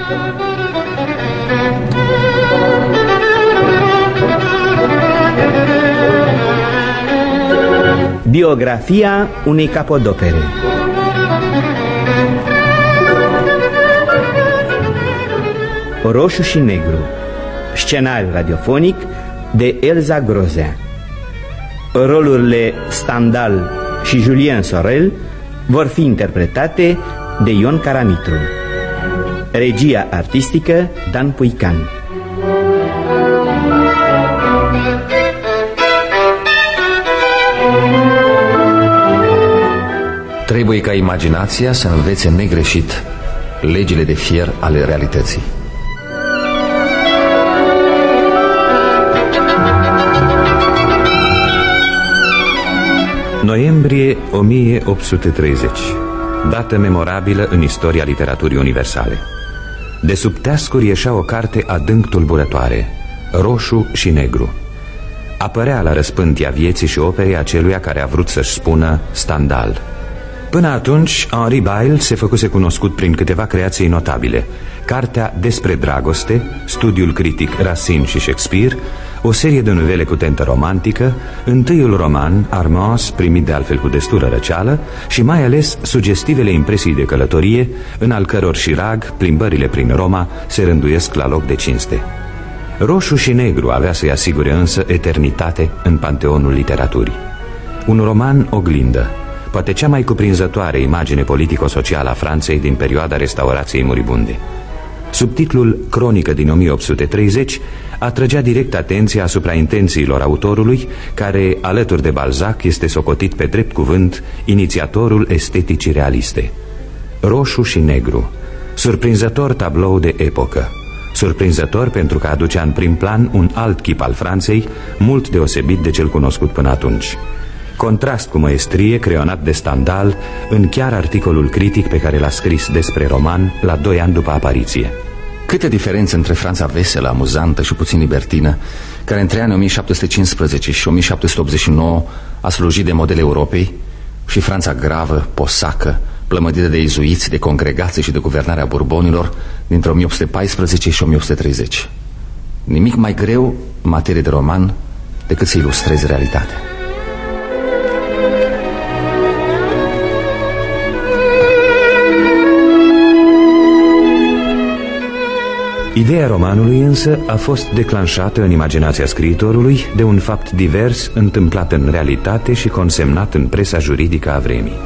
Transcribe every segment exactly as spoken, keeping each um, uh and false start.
Biografia unei capodopere. Roșu și negru. Scenariu radiofonic de Elza Grozea. Rolurile Stendhal și Julien Sorel vor fi interpretate de Ion Caramitru. Regia artistică Dan Puican. Trebuie ca imaginația să învețe negreșit legile de fier ale realității. Noiembrie o mie opt sute treizeci. Dată memorabilă în istoria literaturii universale. De sub teascuri ieșea o carte adânc tulburătoare, Roșu și negru. Apărea la răspântia vieții și operei aceluia care a vrut să-și spună Stendhal. Până atunci, Henri Bayle se făcuse cunoscut prin câteva creații notabile: cartea Despre dragoste, studiul critic Racine și Shakespeare, o serie de novele cu tentă romantică, întâiul roman, Armance, primit de altfel cu destulă răceală, și mai ales sugestivele impresii de călătorie, în al căror șirag plimbările prin Roma se rânduiesc la loc de cinste. Roșu și negru avea să-i asigure însă eternitate în panteonul literaturii. Un roman oglindă, poate cea mai cuprinzătoare imagine politico-socială a Franței din perioada restaurației moribunde. Subtitlul Cronică din o mie opt sute treizeci atrăgea direct atenția asupra intențiilor autorului, care, alături de Balzac, este socotit pe drept cuvânt inițiatorul esteticii realiste. Roșu și negru, surprinzător tablou de epocă, surprinzător pentru că aducea în prim plan un alt chip al Franței, mult deosebit de cel cunoscut până atunci. Contrast cu măestrie creionat de Stendhal în chiar articolul critic pe care l-a scris despre roman la doi ani după apariție. Câte diferențe între Franța veselă, amuzantă și puțin libertină, care între anii o mie șapte sute cincisprezece și o mie șapte sute optzeci și nouă a slujit de model Europei, și Franța gravă, posacă, plămădită de izuiți, de congregații și de guvernarea Burbonilor dintre o mie opt sute paisprezece și o mie opt sute treizeci. Nimic mai greu în materie de roman decât să ilustreze realitatea. Ideea romanului însă a fost declanșată în imaginația scriitorului de un fapt divers întâmplat în realitate și consemnat în presa juridică a vremii.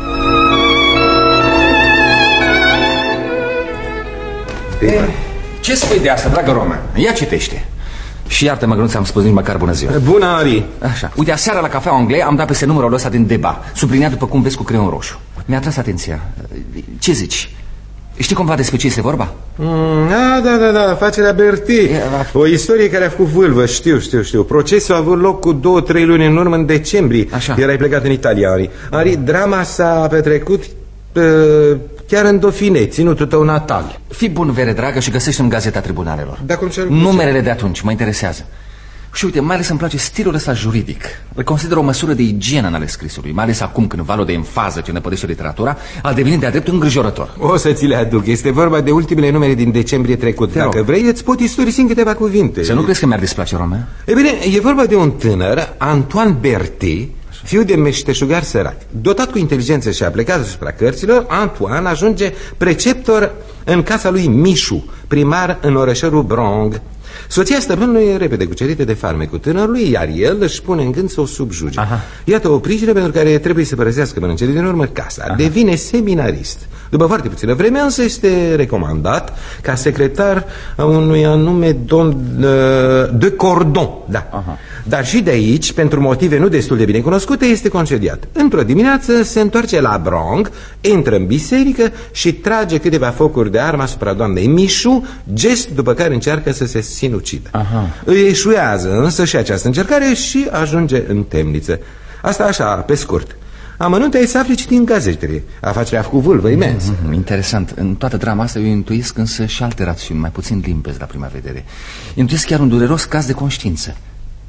E, ce spui de asta, dragă Roma? Ia citește. Și iartă-mă că nu ți-am spus nici măcar bună ziua. Bună, Ari. Așa, uite, aseară la cafea anglei am dat peste numărul ăsta din Deba, subliniat după cum vezi cu creion roșu. Mi-a tras atenția. Ce zici? Știi cumva despre ce este vorba? Mm, a, da, da, da, afacerea Berti. O istorie care a făcut vâlvă, știu, știu, știu. Procesul a avut loc cu două, trei luni în urmă, în decembrie. Așa. Erai plecat în Italia, Ari. Ari, drama s-a petrecut uh, chiar în Dauphiné, ținutul tău natal. Fii bun, vere dragă, și găsește-mi gazeta tribunalelor. Da, cum numerele de atunci, mă interesează. Și uite, mai ales îmi place stilul ăsta juridic. Îl consider o măsură de igienă în ale scrisului, mai ales acum când valul de enfază ce năpădește literatura a devenit de-a drept îngrijorător. O să ți le aduc. Este vorba de ultimele numere din decembrie trecut. Te Dacă rog. vrei, îți pot istorisi în câteva cuvinte. Să nu crezi că mi-ar displace, Romeo? E bine, e vorba de un tânăr, Antoine Berti, fiu de meșteșugar sărac. Dotat cu inteligență și aplecat asupra cărților, Antoine ajunge preceptor în casa lui Mișu, primar în orășorul Brong. Soția stăpânului e repede cucerită de farmecul tânărului, iar el își pune în gând să o subjuge. Aha. Iată o pricină pentru care trebuie să părăsească până în cele din urmă casa. Aha. Devine seminarist. După foarte puțină vreme însă este recomandat ca secretar a unui anume domn uh, de Cordon. Da. Aha. Dar și de aici, pentru motive nu destul de bine cunoscute, este concediat. Într-o dimineață se întoarce la Brong, intră în biserică și trage câteva focuri de armă asupra doamnei Mișu, gest după care încearcă să se sinucidă. Aha. Îi eșuează însă și această încercare și ajunge în temniță. Asta așa, pe scurt. Amănunte ai să afli citind gazetele. Afacerea a făcut vâlvă imens. mm, Interesant. În toată drama asta eu intuiesc însă și alte rațiuni, mai puțin limpezi la prima vedere. Intuiesc chiar un dureros caz de conștiință.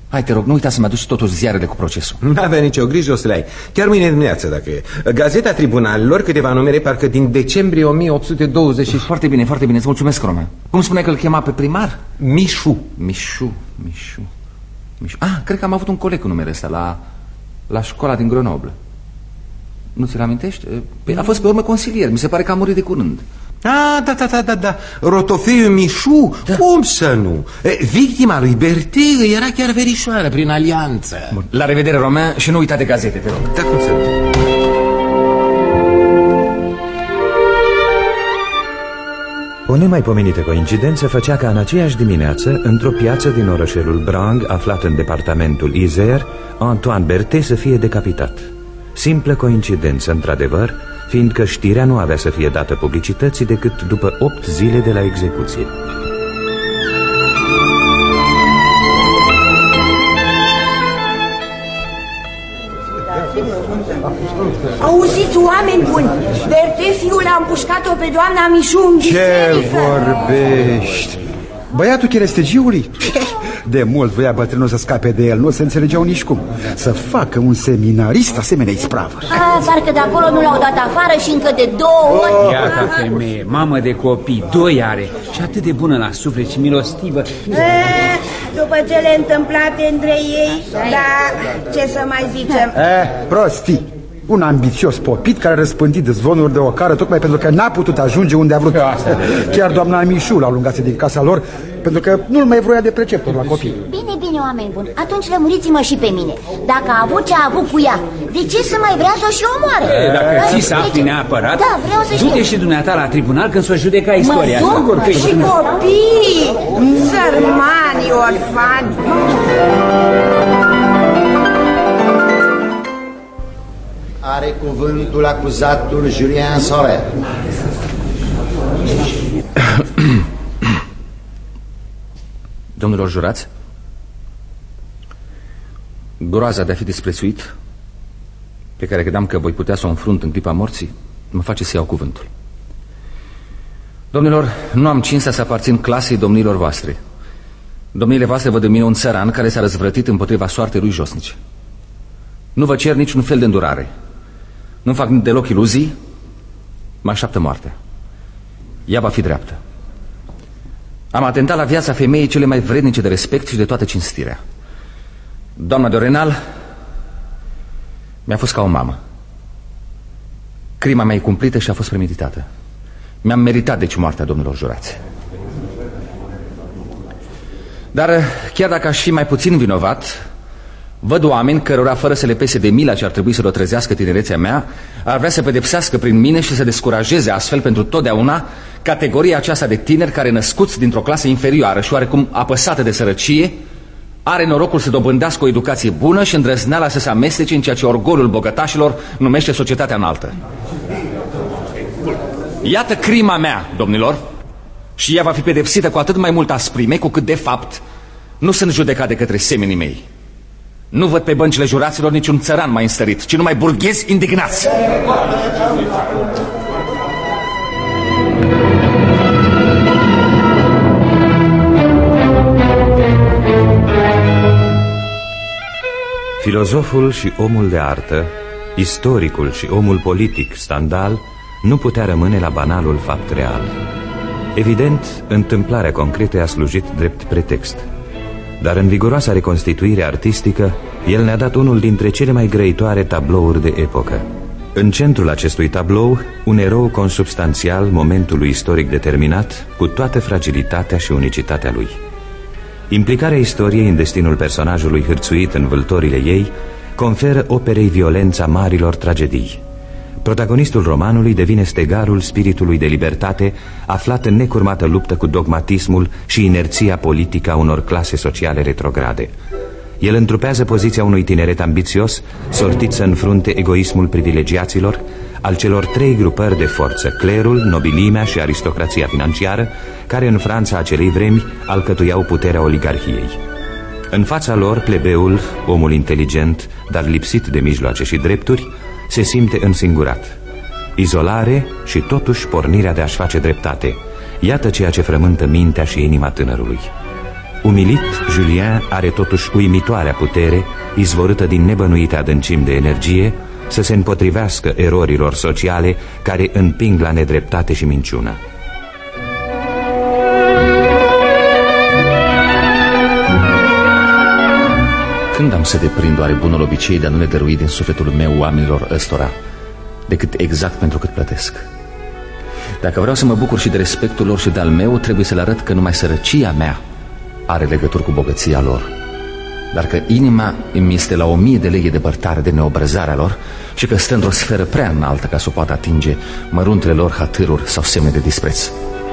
Hai, te rog, nu uita să-mi aduci totuși ziarele cu procesul. Nu avea nicio grijă, o să le ai. Chiar mâine dimineață, dacă e. Gazeta Tribunalilor, câteva numere, parcă din decembrie o mie opt sute douăzeci. Foarte bine, foarte bine, îți mulțumesc, Romeo. Cum spune că îl chema pe primar? Mișu. Mișu, Mișu, Mișu. Ah, cred că am avut un coleg cu numele ăsta la, la școala din Grenoble. Nu ți-l amintești? Păi a fost pe urmă consilier, mi se pare că a murit de curând. Ah, da, da, da, da, da. Rotofeiu Mișu, da. Cum să nu? Victima lui Berthe era chiar verișoară prin alianță. Bun. La revedere, Romain, și nu uita de gazete, te rog. Da, cum să nu? O nemaipomenită coincidență făcea ca în aceeași dimineață, într-o piață din orășelul Brang, aflat în departamentul Isère, Antoine Berthe să fie decapitat. Simplă coincidență, într-adevăr, fiindcă știrea nu avea să fie dată publicității decât după opt zile de la execuție. Auziți, oameni buni, Berthe, fiul, a împușcat-o pe doamna Mișu în biserică. Ce vorbești? Băiatul cherestegiului? De mult voia bătrânul să scape de el, nu se înțelegeau nici cum. Să facă un seminarist asemenea ispravă. Ah, parcă de acolo nu l-au dat afară și încă de două ori. Oh. Iată femeie, mamă de copii, doi are și atât de bună la suflet și milostivă. Eh, după cele întâmplate între ei, da, ce să mai zicem? Eh, prostii. Un ambițios popit care a răspândit zvonuri de ocară tocmai pentru că n-a putut ajunge unde a vrut. Chiar doamna Mișu l-a lungase din casa lor pentru că nu-l mai vroia de preceptor la copii. Bine, bine, oameni buni, atunci lămuriți-mă și pe mine. Dacă a avut ce a avut cu ea, de ce să mai vrea să o și omoare? E, dacă ți s-a afli neapărat, da, vreau să du-te și dumneata la tribunal când s-o judeca istoria. Mă duc că și copii, sărmani, orfani. Are cuvântul acuzatul Julien Sorel. Domnilor jurați, groaza de a fi disprețuit, pe care credeam că voi putea să o înfrunt în clipa morții, mă face să iau cuvântul. Domnilor, nu am cinstea să aparțin clasei domnilor voastre. Domnile voastre văd în mine un țăran care s-a răzvrătit împotriva soartei lui josnice. Nu vă cer niciun fel de îndurare. Nu fac deloc iluzii. Mă așteaptă moartea. Ea va fi dreaptă. Am atentat la viața femeii cele mai vrednice de respect și de toată cinstirea. Doamna de Orenal mi-a fost ca o mamă. Crima mea e cumplită și a fost premeditată. Mi-am meritat deci moartea, domnilor jurați. Dar chiar dacă aș fi mai puțin vinovat, văd oameni cărora, fără să le pese de mila ce ar trebui să o trezească tinerețea mea, ar vrea să pedepsească prin mine și să descurajeze astfel pentru totdeauna categoria aceasta de tineri care, născuți dintr-o clasă inferioară și oarecum apăsată de sărăcie, are norocul să dobândească o educație bună și îndrăzneala să se amestece în ceea ce orgoliul bogătașilor numește societatea înaltă. Iată crima mea, domnilor, și ea va fi pedepsită cu atât mai mult asprime cu cât, de fapt, nu sunt judecat de către semenii mei. Nu văd pe băncile juraților niciun țăran mai înstărit, ci numai burghezi indignați. Filozoful și omul de artă, istoricul și omul politic, Stendhal, nu putea rămâne la banalul fapt real. Evident, întâmplarea concretă a slujit drept pretext. Dar în viguroasa reconstituire artistică, el ne-a dat unul dintre cele mai grăitoare tablouri de epocă. În centrul acestui tablou, un erou consubstanțial momentului istoric determinat, cu toată fragilitatea și unicitatea lui. Implicarea istoriei în destinul personajului hârțuit în vâltorile ei conferă operei violența marilor tragedii. Protagonistul romanului devine stegarul spiritului de libertate aflat în necurmată luptă cu dogmatismul și inerția politică a unor clase sociale retrograde. El întrupează poziția unui tineret ambițios, sortit să înfrunte egoismul privilegiaților, al celor trei grupări de forță, clerul, nobilimea și aristocrația financiară, care în Franța acelei vremi alcătuiau puterea oligarhiei. În fața lor, plebeul, omul inteligent, dar lipsit de mijloace și drepturi, se simte însingurat. Izolare și totuși pornirea de a-și face dreptate. Iată ceea ce frământă mintea și inima tânărului. Umilit, Julien are totuși uimitoarea putere, izvorâtă din nebănuite adâncimi de energie, să se împotrivească erorilor sociale care împing la nedreptate și minciună. Când am să deprind oare bunul obicei de a nu le dărui din sufletul meu oamenilor ăstora, decât exact pentru cât plătesc? Dacă vreau să mă bucur și de respectul lor și de-al meu, trebuie să le arăt că numai sărăcia mea are legături cu bogăția lor, dar că inima îmi este la o mie de leghe depărtare de neobrăzarea lor și că stă într-o sferă prea înaltă ca să o poată atinge măruntele lor hatâruri sau semne de dispreț.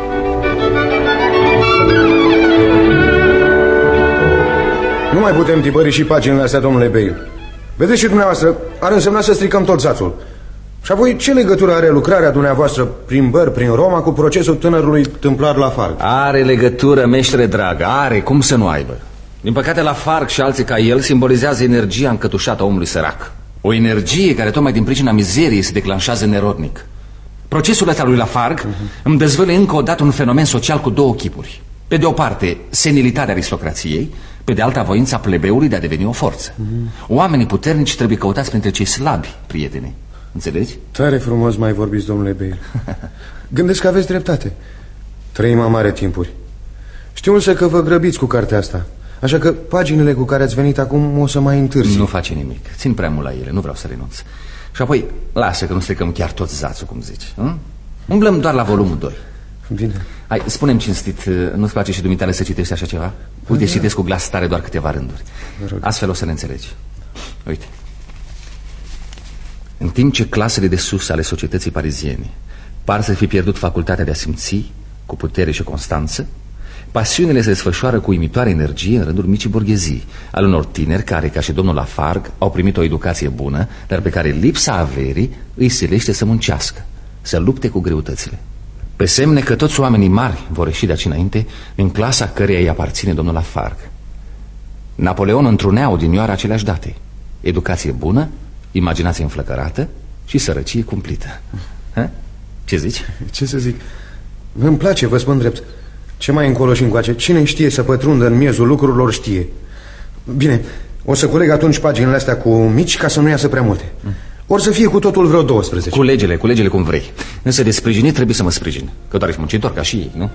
Nu mai putem tipări și paginile astea, domnule Bale. Vedeți și dumneavoastră, ar însemna să stricăm tot zațul. Și apoi, ce legătură are lucrarea dumneavoastră prin băr, prin Roma, cu procesul tânărului tâmplar Lafargue? Are legătură, meștere drag, are, cum să nu aibă. Din păcate, Lafargue și alții ca el simbolizează energia încătușată a omului sărac. O energie care tocmai din pricina mizeriei se declanșează nerodnic. Procesul ăsta lui Lafargue uh-huh. îmi dezvăluie încă o dată un fenomen social cu două chipuri. Pe de o parte, senilitatea aristocrației, pe de alta, voința plebeului de a deveni o forță. uh-huh. Oamenii puternici trebuie căutați printre cei slabi, prieteni. Înțelegi? Tare frumos mai vorbiți, domnule Bale. Gândesc că aveți dreptate. Trăim amare timpuri. Știu însă că vă grăbiți cu cartea asta, așa că paginile cu care ați venit acum o să mai întârzi. Nu face nimic, țin prea mult la ele, nu vreau să renunț. Și apoi, lasă că nu stricăm chiar tot zațul, cum zici. Hm? Umblăm doar la volumul doi. Bine. Hai, spune-mi cinstit, nu-ți place și dumitale să citești așa ceva? Uite, da. Citesc cu glas tare doar câteva rânduri. Astfel o să ne înțelegi. Uite. În timp ce clasele de sus ale societății pariziene par să fi pierdut facultatea de a simți cu putere și constanță, pasiunile se desfășoară cu uimitoare energie în rândul micii borghezii, al unor tineri care, ca și domnul Lafargue, au primit o educație bună, dar pe care lipsa averii îi silește să muncească, să lupte cu greutățile. Pe semne că toți oamenii mari vor ieși de aici înainte din clasa căreia îi aparține domnul Lafargue. Napoleon întrunea odinioară aceleași date: educație bună, imaginație înflăcărată și sărăcie cumplită. Ha? Ce zici? Ce să zic? Îmi place, vă spun drept. Ce mai încolo și încoace, cine știe să pătrundă în miezul lucrurilor știe. Bine, o să culeg atunci paginile astea cu mici ca să nu iasă prea multe. Or să fie cu totul vreo douăsprezece. Culegele, culegele cum vrei. Însă de sprijinit trebuie să mă sprijin, că doar ești muncitor ca și ei, nu?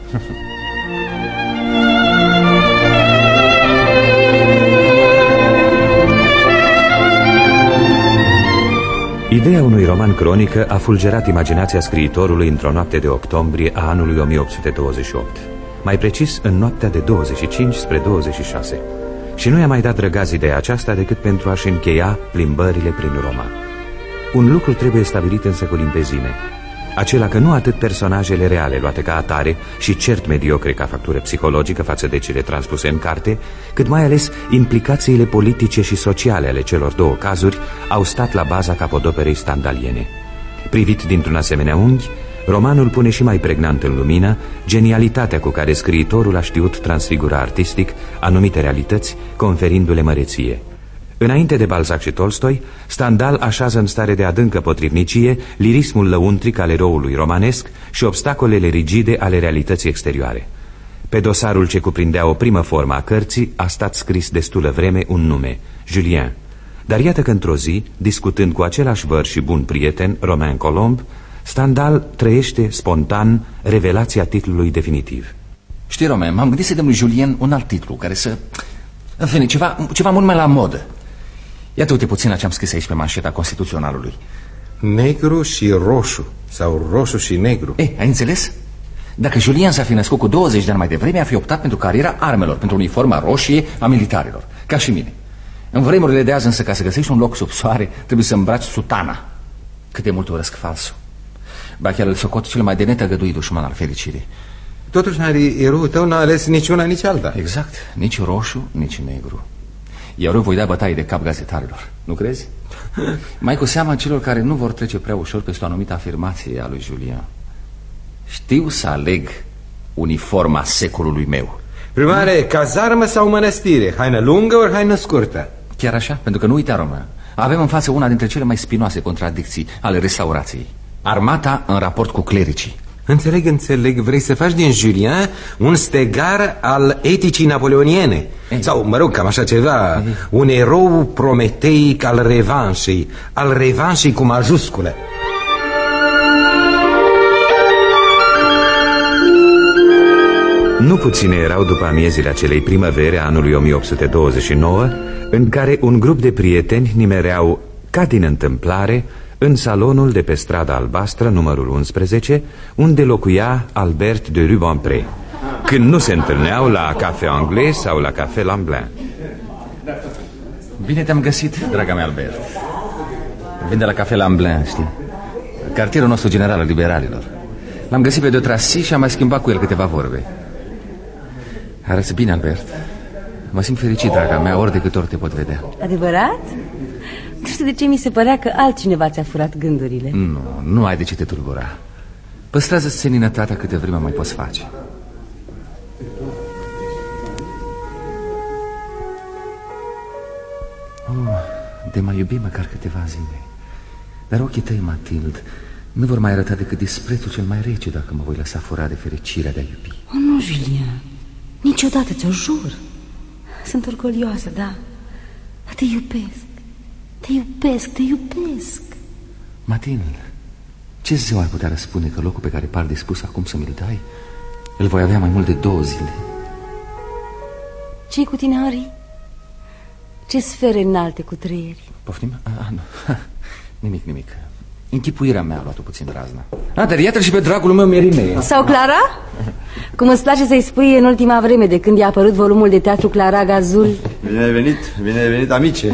Ideea unui roman cronică a fulgerat imaginația scriitorului într-o noapte de octombrie a anului o mie opt sute douăzeci și opt. Mai precis, în noaptea de douăzeci și cinci spre douăzeci și șase. Și nu i-a mai dat răgaz ideea aceasta decât pentru a-și încheia plimbările prin Roma. Un lucru trebuie stabilit însă cu limpezime: acela că nu atât personajele reale luate ca atare și cert mediocre ca factură psihologică față de cele transpuse în carte, cât mai ales implicațiile politice și sociale ale celor două cazuri au stat la baza capodoperei standaliene. Privit dintr-un asemenea unghi, romanul pune și mai pregnant în lumină genialitatea cu care scriitorul a știut transfigura artistic anumite realități, conferindu-le măreție. Înainte de Balzac și Tolstoi, Stendhal așează în stare de adâncă potrivnicie lirismul lăuntric al eroului romanesc și obstacolele rigide ale realității exterioare. Pe dosarul ce cuprindea o primă formă a cărții a stat scris destulă vreme un nume, Julien. Dar iată că într-o zi, discutând cu același văr și bun prieten, Romain Colomb, Stendhal trăiește spontan revelația titlului definitiv. Știi, Romain, m-am gândit să dăm lui Julien un alt titlu care să... În fine, ceva, ceva mult mai la modă. Iată, uite puțin la ce am scris aici pe manșeta Constituționalului. Negru și roșu, sau roșu și negru. E, ai înțeles? Dacă Julien s-ar fi născut cu douăzeci de ani mai devreme, ar fi optat pentru cariera armelor, pentru uniforma roșie a militarilor, ca și mine. În vremurile de azi însă, ca să găsești un loc sub soare, trebuie să îmbraci sutana. Cât de mult urăsc falsul. Ba chiar îl socot cel mai de netăgăduit dușman al fericirii. Totuși, eroul tău n-a ales nici una, nici alta. Exact, nici roșu, nici negru. Iar eu voi da bătaie de cap gazetarilor, nu crezi? Mai cu seama celor care nu vor trece prea ușor peste o anumită afirmație a lui Julien. Știu să aleg uniforma secolului meu. Primare, cazarmă sau mănăstire? Haină lungă ori haină scurtă? Chiar așa? Pentru că nu uita, Român, avem în față una dintre cele mai spinoase contradicții ale restaurației: armata în raport cu clericii. Înțeleg, înțeleg, vrei să faci din Julien un stegar al eticii napoleoniene. Ei. Sau, mă rog, cam așa ceva. Ei. Un erou prometeic al revanșei. Al revanșei cu majuscule. Nu puține erau după amiezile acelei primăveri a anului o mie opt sute douăzeci și nouă, în care un grup de prieteni nimereau, ca din întâmplare, în salonul de pe strada albastră, numărul unsprezece, unde locuia Albert de Rubempré, când nu se întâlneau la Café Anglais sau la Café Lamblin. Bine te-am găsit, draga mea, Albert. Vin de la Café Lamblin, știi? Cartierul nostru general al liberalilor. L-am găsit pe de Tracy și am mai schimbat cu el câteva vorbe. Arăți bine, Albert. Mă simt fericit, draga mea, ori de câte ori te pot vedea. Adevărat? Nu știu de ce mi se părea că altcineva ți-a furat gândurile. Nu, nu ai de ce te tulbura. Păstrează-ți seninătatea câte vreme mai poți face. Oh, de mai iubi măcar câteva zile. Dar ochii tăi, Mathilde, nu vor mai arăta decât disprețul cel mai rece dacă mă voi lăsa furat de fericirea de a iubi. Oh, nu, Julien, niciodată, ți-o jur. Sunt orgolioasă, da, dar te iubesc. Te iubesc, te iubesc. Mathilde, ce zeu ar putea răspunde că locul pe care par dispus acum să mi-l dai, îl voi avea mai mult de două zile? Ce-i cu tine, Henri? Ce sfere înalte cu trăieri? Poftim? Ah, nu. Nimic, nimic. Închipuirea mea a luat-o puțin razna. Ah, dar iată și pe dragul meu Merinee. Sau Clara? Cum îți place să-i spui în ultima vreme, de când i-a apărut volumul de teatru Clara Gazul. Bine ai venit, bine ai venit, amice.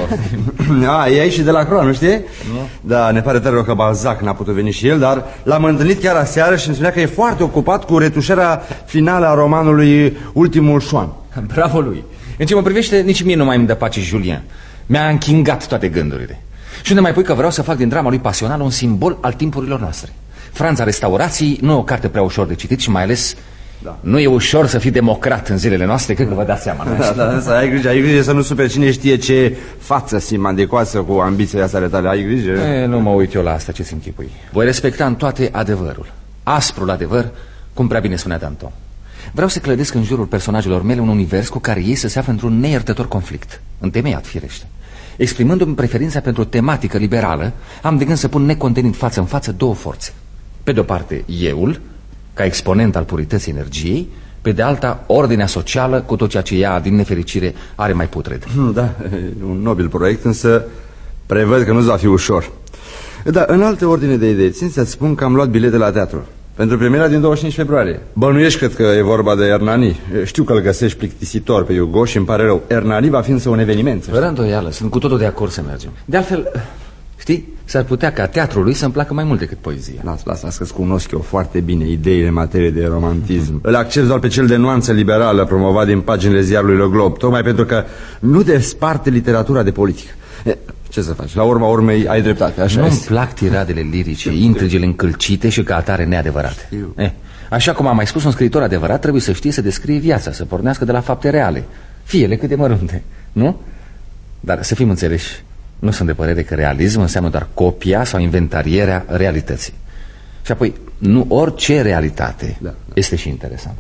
A, e aici și de la Croa, nu știi? Nu. Da, ne pare tare rău că Balzac n-a putut veni și el, dar l-am întâlnit chiar aseară și îmi spunea că e foarte ocupat cu retușarea finală a romanului Ultimul Șoan. Bravo lui. În ce mă privește, nici mie nu mai îmi dă pace Julien. Mi-a închingat toate gândurile. Și unde mai pui că vreau să fac din drama lui pasională un simbol al timpurilor noastre. Franța Restaurației nu e o carte prea ușor de citit și mai ales da. Nu e ușor să fii democrat în zilele noastre, cred că vă dați seama. Da, da, da, să ai grijă, ai grijă să nu superi cine știe ce față simandecoasă cu ambiția asta ale tale, ai grijă. E, nu mă uit eu la asta, ce-ți închipui. Voi respecta în toate adevărul, asprul adevăr, cum prea bine spunea Danton. Vreau să clădesc în jurul personajelor mele un univers cu care ei să se află într-un neiertător conflict, întemeiat, firește. Exprimându-mi preferința pentru o tematică liberală, am de gând să pun necontenit față în față două forțe. Pe de-o parte, euul, ca exponent al purității energiei, pe de alta, ordinea socială, cu tot ceea ce ea, din nefericire, are mai putred. Da, un nobil proiect, însă prevăd că nu va fi ușor. Da, în alte ordine de idei, țin să-ți spun că am luat bilete la teatru pentru premiera din douăzeci și cinci februarie. Bănuiești, cred că e vorba de Hernani. Știu că îl găsești plictisitor pe Hugo și îmi pare rău. Hernani va fi însă un eveniment. Fără îndoială, sunt cu totul de acord să mergem. De altfel, știi, s-ar putea ca teatrul lui să-mi placă mai mult decât poezia. Las, las, las că-ți cunosc eu foarte bine ideile în materie de romantism. Îl accept doar pe cel de nuanță liberală promovat din paginile ziarului Le Globe, tocmai pentru că nu desparte literatura de politică. Ce să faci? La urma urmei ai dreptate, așa Nu-mi plac tiradele lirice, intrigile încălcite și ca atare neadevărate. eh, Așa cum am mai spus, un scriitor adevărat trebuie să știe să descrie viața, să pornească de la fapte reale, fie ele cât de mărunte, nu? Dar să fim înțeleși, nu sunt de părere că realism înseamnă doar copia sau inventarierea realității. Și apoi, nu orice realitate da, da. este și interesantă.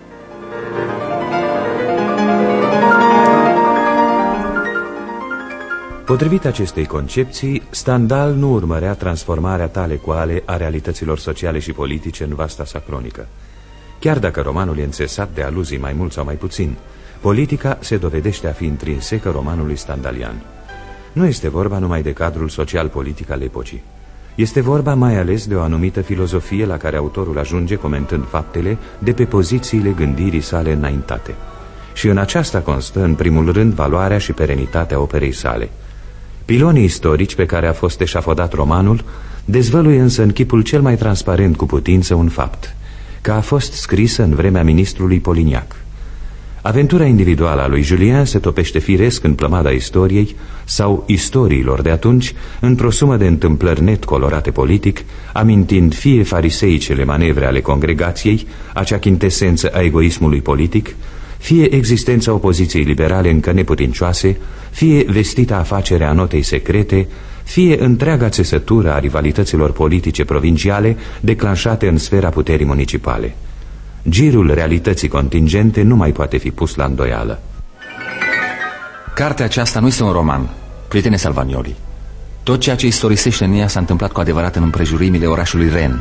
Potrivit acestei concepții, Stendhal nu urmărea transformarea tale cuale a realităților sociale și politice în vasta sa cronică. Chiar dacă romanul e înțesat de aluzii mai mult sau mai puțin, politica se dovedește a fi intrinsecă romanului stendhalian. Nu este vorba numai de cadrul social-politic al epocii. Este vorba mai ales de o anumită filozofie la care autorul ajunge comentând faptele de pe pozițiile gândirii sale înaintate. Și în aceasta constă, în primul rând, valoarea și perenitatea operei sale. Pilonii istorici pe care a fost eșafodat romanul dezvăluie însă în chipul cel mai transparent cu putință un fapt, că a fost scrisă în vremea ministrului Polignac. Aventura individuală a lui Julien se topește firesc în plămada istoriei sau istoriilor de atunci într-o sumă de întâmplări net colorate politic, amintind fie fariseicele manevre ale congregației, acea chintesență a egoismului politic, fie existența opoziției liberale încă neputincioase, fie vestita afacerea notei secrete, fie întreaga țesătură a rivalităților politice provinciale declanșate în sfera puterii municipale. Girul realității contingente nu mai poate fi pus la îndoială. Cartea aceasta nu este un roman, prietene Salvanioli. Tot ceea ce istorisește în ea s-a întâmplat cu adevărat în împrejurimile orașului Rennes.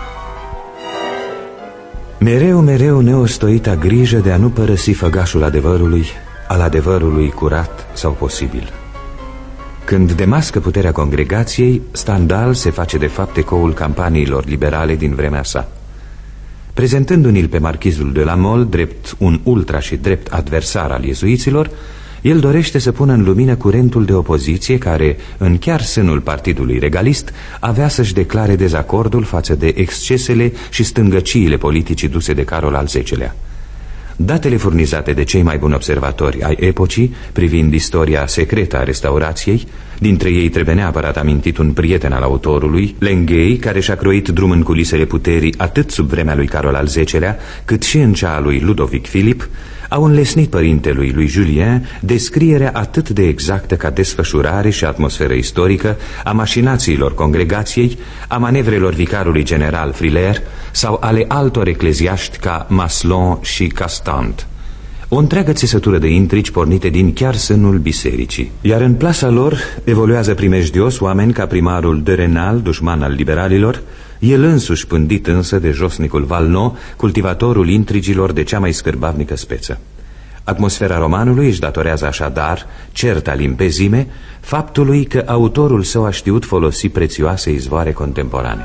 Mereu, mereu neostoita grijă de a nu părăsi făgașul adevărului, al adevărului curat sau posibil. Când demască puterea congregației, Stendhal se face de fapt ecoul campaniilor liberale din vremea sa. Prezentându-l pe marchizul de la Mole drept un ultra și drept adversar al iezuiților, el dorește să pună în lumină curentul de opoziție care, în chiar sânul partidului regalist, avea să-și declare dezacordul față de excesele și stângăciile politicii duse de Carol al zecelea. Datele furnizate de cei mai buni observatori ai epocii privind istoria secretă a restaurației, dintre ei trebuie neapărat amintit un prieten al autorului, Lenghei, care și-a croit drum în culisele puterii atât sub vremea lui Carol al zecelea, cât și în cea a lui Ludovic Filip, au înlesnit părintelui lui Julien descrierea atât de exactă ca desfășurare și atmosferă istorică a mașinațiilor congregației, a manevrelor vicarului general Frilair sau ale altor ecleziaști ca Maslon și Castant. O întreagă țesătură de intrigi pornite din chiar sânul bisericii. Iar în plasa lor evoluează primejdios oameni ca primarul de Renal, dușman al liberalilor, el însuși pândit însă de josnicul Valnot, cultivatorul intrigilor de cea mai scârbavnică speță. Atmosfera romanului își datorează așadar, certa limpezime, faptului că autorul său a știut folosi prețioase izvoare contemporane.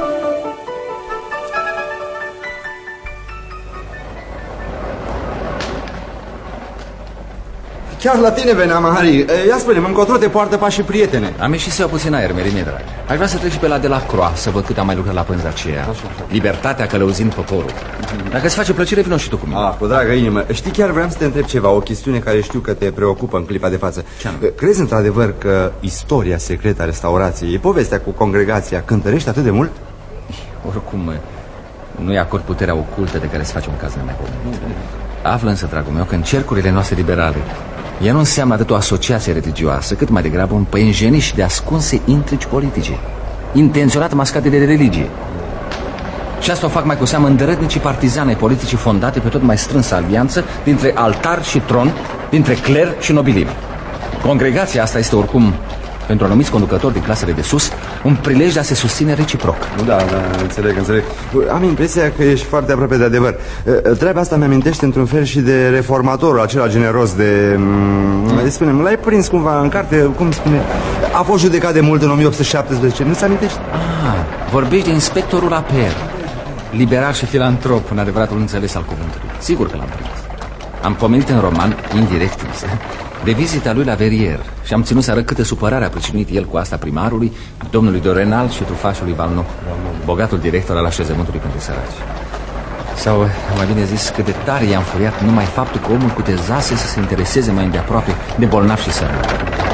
Chiar la tine veneam, Harry. Ia spune-mi, încotro te poartă pașii, prietene. Am ieșit să iau puțin aer, Merimie, drag. Aș vrea să trec și pe la de la Croix, să văd cât am mai lucrat la pânza aceea. Libertatea călăuzind poporul. Dacă îți face plăcere, vino și tu cu mine. Ah, cu dragă inimă. Știi, chiar vreau să te întreb ceva, o chestiune care știu că te preocupă în clipa de față. Crezi într-adevăr că istoria secretă a restaurației, povestea cu congregația, cântărește atât de mult? Oricum, nu-i acord puterea ocultă de care se face un caz nemaipomenit. Află însă, dragul meu, că în cercurile noastre liberale ea nu înseamnă atât o asociație religioasă, cât mai degrabă un păienjeniș de ascunse intrigi politice, intenționat mascate de religie. Și asta o fac mai cu seamă îndărătnicii partizane politicii fondate pe tot mai strânsă alianță dintre altar și tron, dintre cler și nobilime. Congregația asta este oricum, pentru anumiți conducători din clasele de sus, un prilej de a se susține reciproc. Da, da, înțeleg, înțeleg. Am impresia că ești foarte aproape de adevăr. Treaba asta mi-amintește într-un fel și de reformatorul acela generos de... Mm. Spune-mi, l-ai prins cumva în carte, cum spune? A fost judecat de mult în o mie opt sute șaptesprezece, nu-ți amintești? Ah, vorbești de inspectorul Aper, liberal și filantrop, în adevăratul înțeles al cuvântului. Sigur că l-am prins. Am pomenit în roman, indirect însă, de vizita lui la Verrières și am ținut să arăt câtă supărare a pricinuit el cu asta primarului, domnului de Renal și trufașului Valnot, bogatul director al așezământului pentru săraci. Sau, mai bine zis, cât de tare i-a înfuriat numai faptul că omul cutezase să se intereseze mai îndeaproape de bolnav și sărac.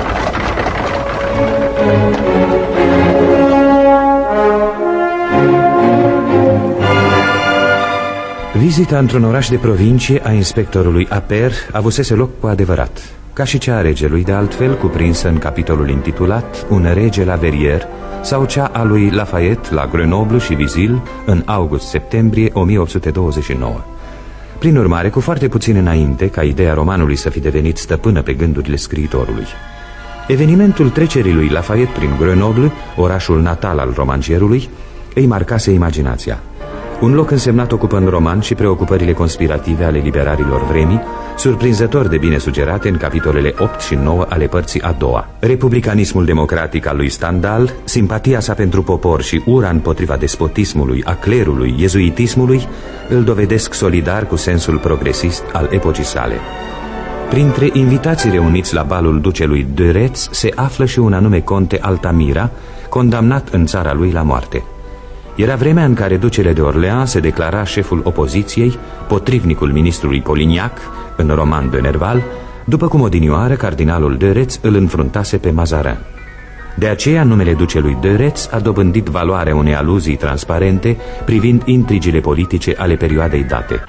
Vizita într-un oraș de provincie a inspectorului Aper avusese loc cu adevărat, ca și cea a regelui, de altfel cuprinsă în capitolul intitulat Un rege la Verrières, sau cea a lui Lafayette la Grenoble și Vizille în august-septembrie o mie opt sute douăzeci și nouă. Prin urmare, cu foarte puțin înainte ca ideea romanului să fi devenit stăpână pe gândurile scriitorului. Evenimentul trecerii lui Lafayette prin Grenoble, orașul natal al romancierului, îi marcase imaginația. Un loc însemnat ocupă în roman și preocupările conspirative ale liberarilor vremii, surprinzător de bine sugerate în capitolele opt și nouă ale părții a doua. Republicanismul democratic al lui Stendhal, simpatia sa pentru popor și ura împotriva despotismului, a clerului, iezuitismului, îl dovedesc solidar cu sensul progresist al epocii sale. Printre invitații reuniți la balul ducelui de Retz se află și un anume conte Altamira, condamnat în țara lui la moarte. Era vremea în care ducele de Orléans se declara șeful opoziției, potrivnicul ministrului Polignac, în roman de Nerval, după cum odinioară cardinalul de Retz îl înfruntase pe Mazarin. De aceea numele ducelui de Retz a dobândit valoarea unei aluzii transparente privind intrigile politice ale perioadei date.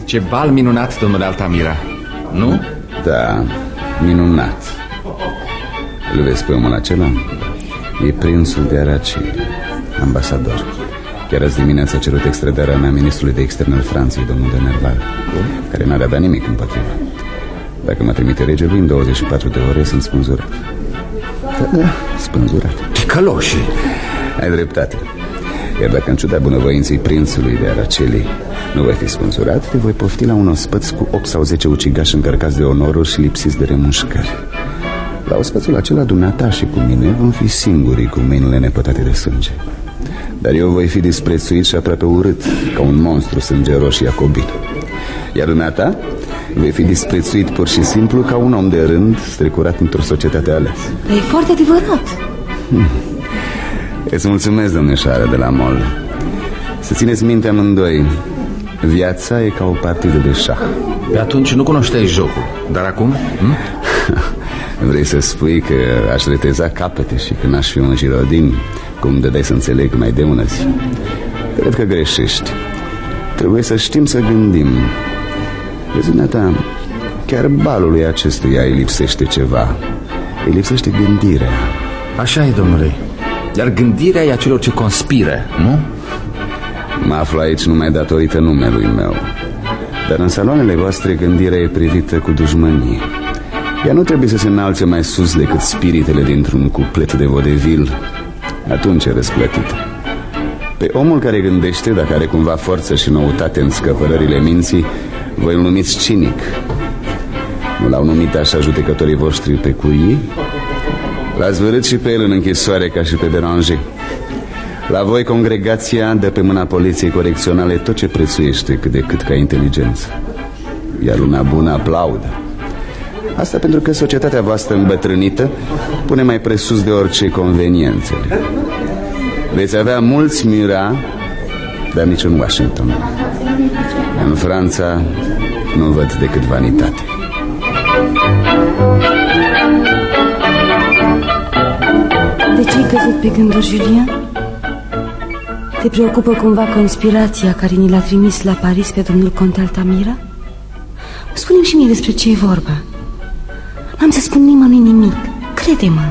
Ce bal minunat, domnule Altamira, nu? Da, minunat. Îl vezi pe omul acela? E prințul de Araceli, ambasador. Chiar azi dimineața a cerut extradarea mea ministrului de externe al Franței, domnul de Nerval, care n-ar avea nimic împotriva. Dacă mă trimite regelui, în douăzeci și patru de ore sunt spânzurat. Da, da, spânzurat. Ticăloșii! Ai dreptate. Iar dacă în ciuda bunăvoinței prințului de Araceli nu voi fi spânzurat, te voi pofti la un ospăț cu opt sau zece ucigași încărcați de onoruri și lipsiți de remușcări. La ospățul acela, dumneata și cu mine vom fi singurii cu mâinile nepătate de sânge. Dar eu voi fi disprețuit și aproape urât, ca un monstru sângeros și iacobit. Iar dumneata vei fi disprețuit pur și simplu ca un om de rând strecurat într-o societate aleasă. E foarte adevărat. hmm. Îți mulțumesc, domnișoară de la Mol. Să țineți minte amândoi, viața e ca o partidă de șah. Pe atunci nu cunoșteai jocul, dar acum? Hm? Vrei să spui că aș reteza capete și că n-aș fi un girodin, cum dădeai să înțeleg mai de ună zi? Cred că greșești. Trebuie să știm să gândim. Vezi, dumneata, chiar balului acestuia îi lipsește ceva. Îi lipsește gândirea. Așa e, domnule. Dar gândirea e a celor ce conspiră, nu? Mă aflu aici numai datorită numelui meu. Dar în saloanele voastre gândirea e privită cu dușmănie. Ea nu trebuie să se înalțe mai sus decât spiritele dintr-un cuplet de vodevil. Atunci e răsplătită. Pe omul care gândește, dacă are cumva forță și noutate în scăpărările minții, voi îl numiți cinic. Nu l-au numit așa judecătorii voștri pe curii? L-ați vărât și pe el în închisoare ca și pe Beranger. La voi congregația dă pe mâna poliției corecționale tot ce prețuiește cât de cât ca inteligență. Iar lumea bună aplaudă. Asta pentru că societatea voastră îmbătrânită pune mai presus de orice conveniențele. Veți avea mulți mira, dar nici în Washington. În Franța nu văd decât vanitate. De ce ai căzut pe gânduri, Julien? Te preocupă cumva conspirația care ni l-a trimis la Paris pe domnul conte Altamira? Spune-mi și mie despre ce e vorba. N-am să spun nimănui nimic, crede-mă.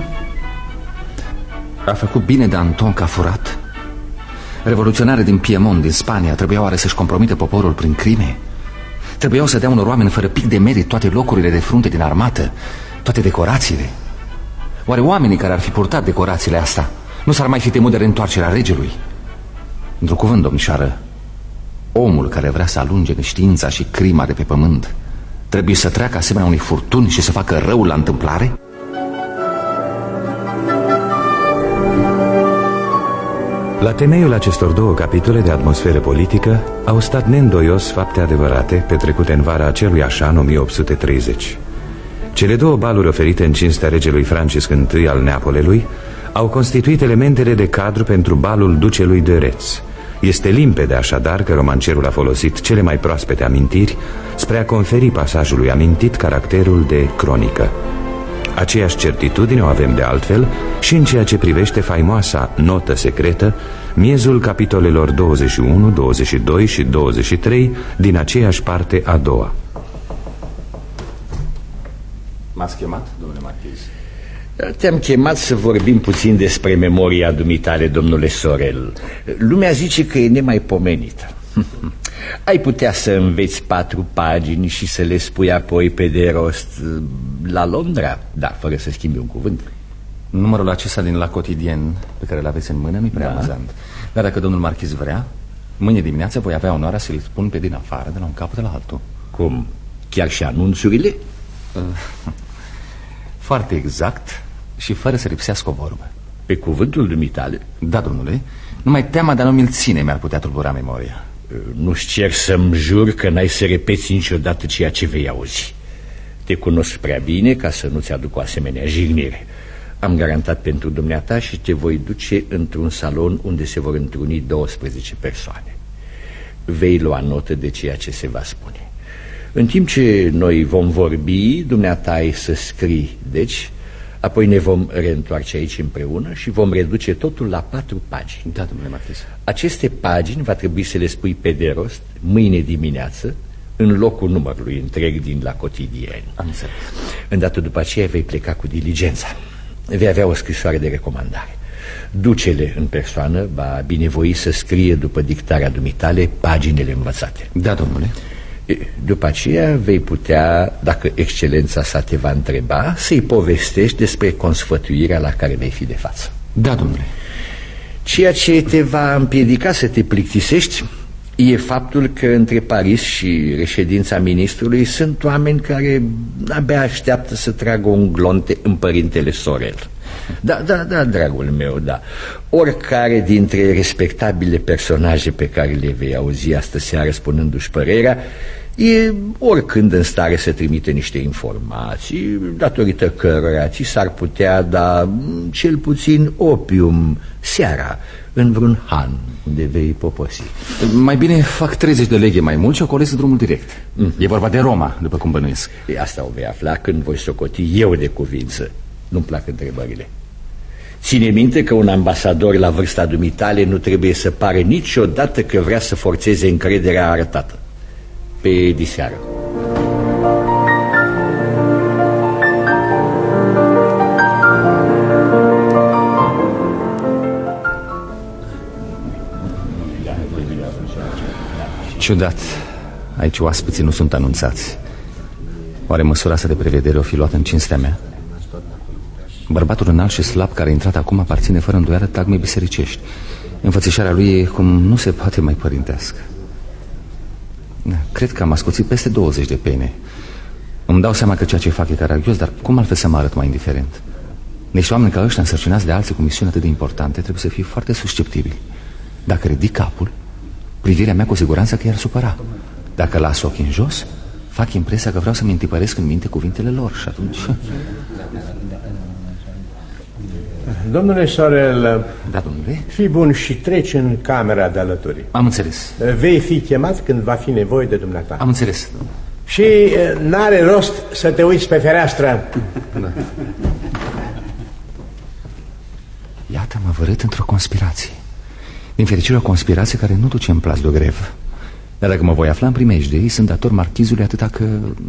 A făcut bine de Anton că a furat? Revoluționare din Piemont, din Spania, trebuiau oare să-și compromită poporul prin crime? Trebuiau să dea unor oameni fără pic de merit toate locurile de frunte din armată, toate decorațiile? Oare oamenii care ar fi purtat decorațiile astea nu s-ar mai fi temut de reîntoarcerea regelui? Într-un cuvânt, domnișoară, omul care vrea să alunge neștiința și crima de pe pământ trebuie să treacă asemenea unui furtun și să facă răul la întâmplare? La temeiul acestor două capitole de atmosferă politică au stat neîndoios fapte adevărate petrecute în vara aceluiași an o mie opt sute treizeci. Cele două baluri oferite în cinstea regelui Francisc I al Neapolelui au constituit elementele de cadru pentru balul ducelui de Retz. Este limpede așadar că romancerul a folosit cele mai proaspete amintiri spre a conferi pasajului amintit caracterul de cronică. Aceeași certitudine o avem de altfel și în ceea ce privește faimoasa notă secretă, miezul capitolelor douăzeci și unu, douăzeci și doi și douăzeci și trei din aceeași parte a doua. M-ați chemat, domnule marchiz? Te-am chemat să vorbim puțin despre memoria dumitale, domnule Sorel. Lumea zice că e nemaipomenită. Ai putea să înveți patru pagini și să le spui apoi pe de rost la Londra, da, fără să schimbi un cuvânt. Numărul acesta din La Quotidien pe care l-aveți în mână nu-i prea da. amuzant. Dar dacă domnul marchiz vrea, mâine dimineață voi avea onoarea să-l spun pe din afară de la un capăt la altul. Cum? Chiar și anunțurile? Uh, foarte exact și fără să lipsească o vorbă. Pe cuvântul dumitale? Da, domnule. Numai teama de a nu mi-l ține mi-ar putea tulbura memoria. Nu-ți cer să-mi jur că n-ai să repeți niciodată ceea ce vei auzi. Te cunosc prea bine ca să nu-ți aduc o asemenea jignire. Am garantat pentru dumneata și te voi duce într-un salon unde se vor întruni douăsprezece persoane. Vei lua notă de ceea ce se va spune. În timp ce noi vom vorbi, dumneata ai să scrii, deci, apoi ne vom reîntoarce aici împreună și vom reduce totul la patru pagini. Da, domnule marchiz. Aceste pagini va trebui să le spui pe de rost mâine dimineață, în locul numărului întreg din la Cotidieni. Am înțeles. Îndată după aceea vei pleca cu diligența. Vei avea o scrisoare de recomandare. Duce-le în persoană, va binevoi să scrie după dictarea dumitale paginile învățate. Da, domnule. După aceea vei putea, dacă excelența sa te va întreba, să-i povestești despre consfătuirea la care vei fi de față. Da, domnule. Ceea ce te va împiedica să te plictisești e faptul că între Paris și reședința ministrului sunt oameni care abia așteaptă să tragă un glonte în părintele Sorel. Da, da, da, dragul meu, da. Oricare dintre respectabile personaje pe care le vei auzi astă seară spunându-și părerea e oricând în stare să trimite niște informații, datorită cărora ți s-ar putea da cel puțin opium seara în vreun han unde vei poposi. Mai bine fac treizeci de leghe mai mult și ocolesc drumul direct. mm. E vorba de Roma, după cum bănuiesc. E, asta o vei afla când voi socoti eu de cuvință. Nu-mi plac întrebările. Ține minte că un ambasador la vârsta dumitale nu trebuie să pare niciodată că vrea să forțeze încrederea arătată. Pe diseară. Ciudat. Aici oaspeții nu sunt anunțați. Oare măsura asta de prevedere o fi luată în cinstea mea? Bărbatul înalt și slab care a intrat acum aparține fără îndoială tagmei bisericești. Înfățișarea lui e cum nu se poate mai părintească. Cred că am ascuțit peste douăzeci de pene. Îmi dau seama că ceea ce fac e caragios, dar cum altfel să mă arăt mai indiferent? Niște oameni ca ăștia însărcinați de alții cu misiuni atât de importante trebuie să fie foarte susceptibili. Dacă ridic capul, privirea mea cu siguranță că i-ar supăra. Dacă las ochii în jos, fac impresia că vreau să-mi întipăresc în minte cuvintele lor și atunci... Domnule Sorel, da, domnule? Fii bun și treci în camera de alături. Am înțeles. Vei fi chemat când va fi nevoie de dumneata. Am înțeles. Și n-are rost să te uiți pe fereastră. Da. Iată, mă vărât într-o conspirație. Din fericire, o conspirație care nu duce în plas de o grevă. Dar dacă mă voi afla în primejdie, sunt dator marchizului atâta că...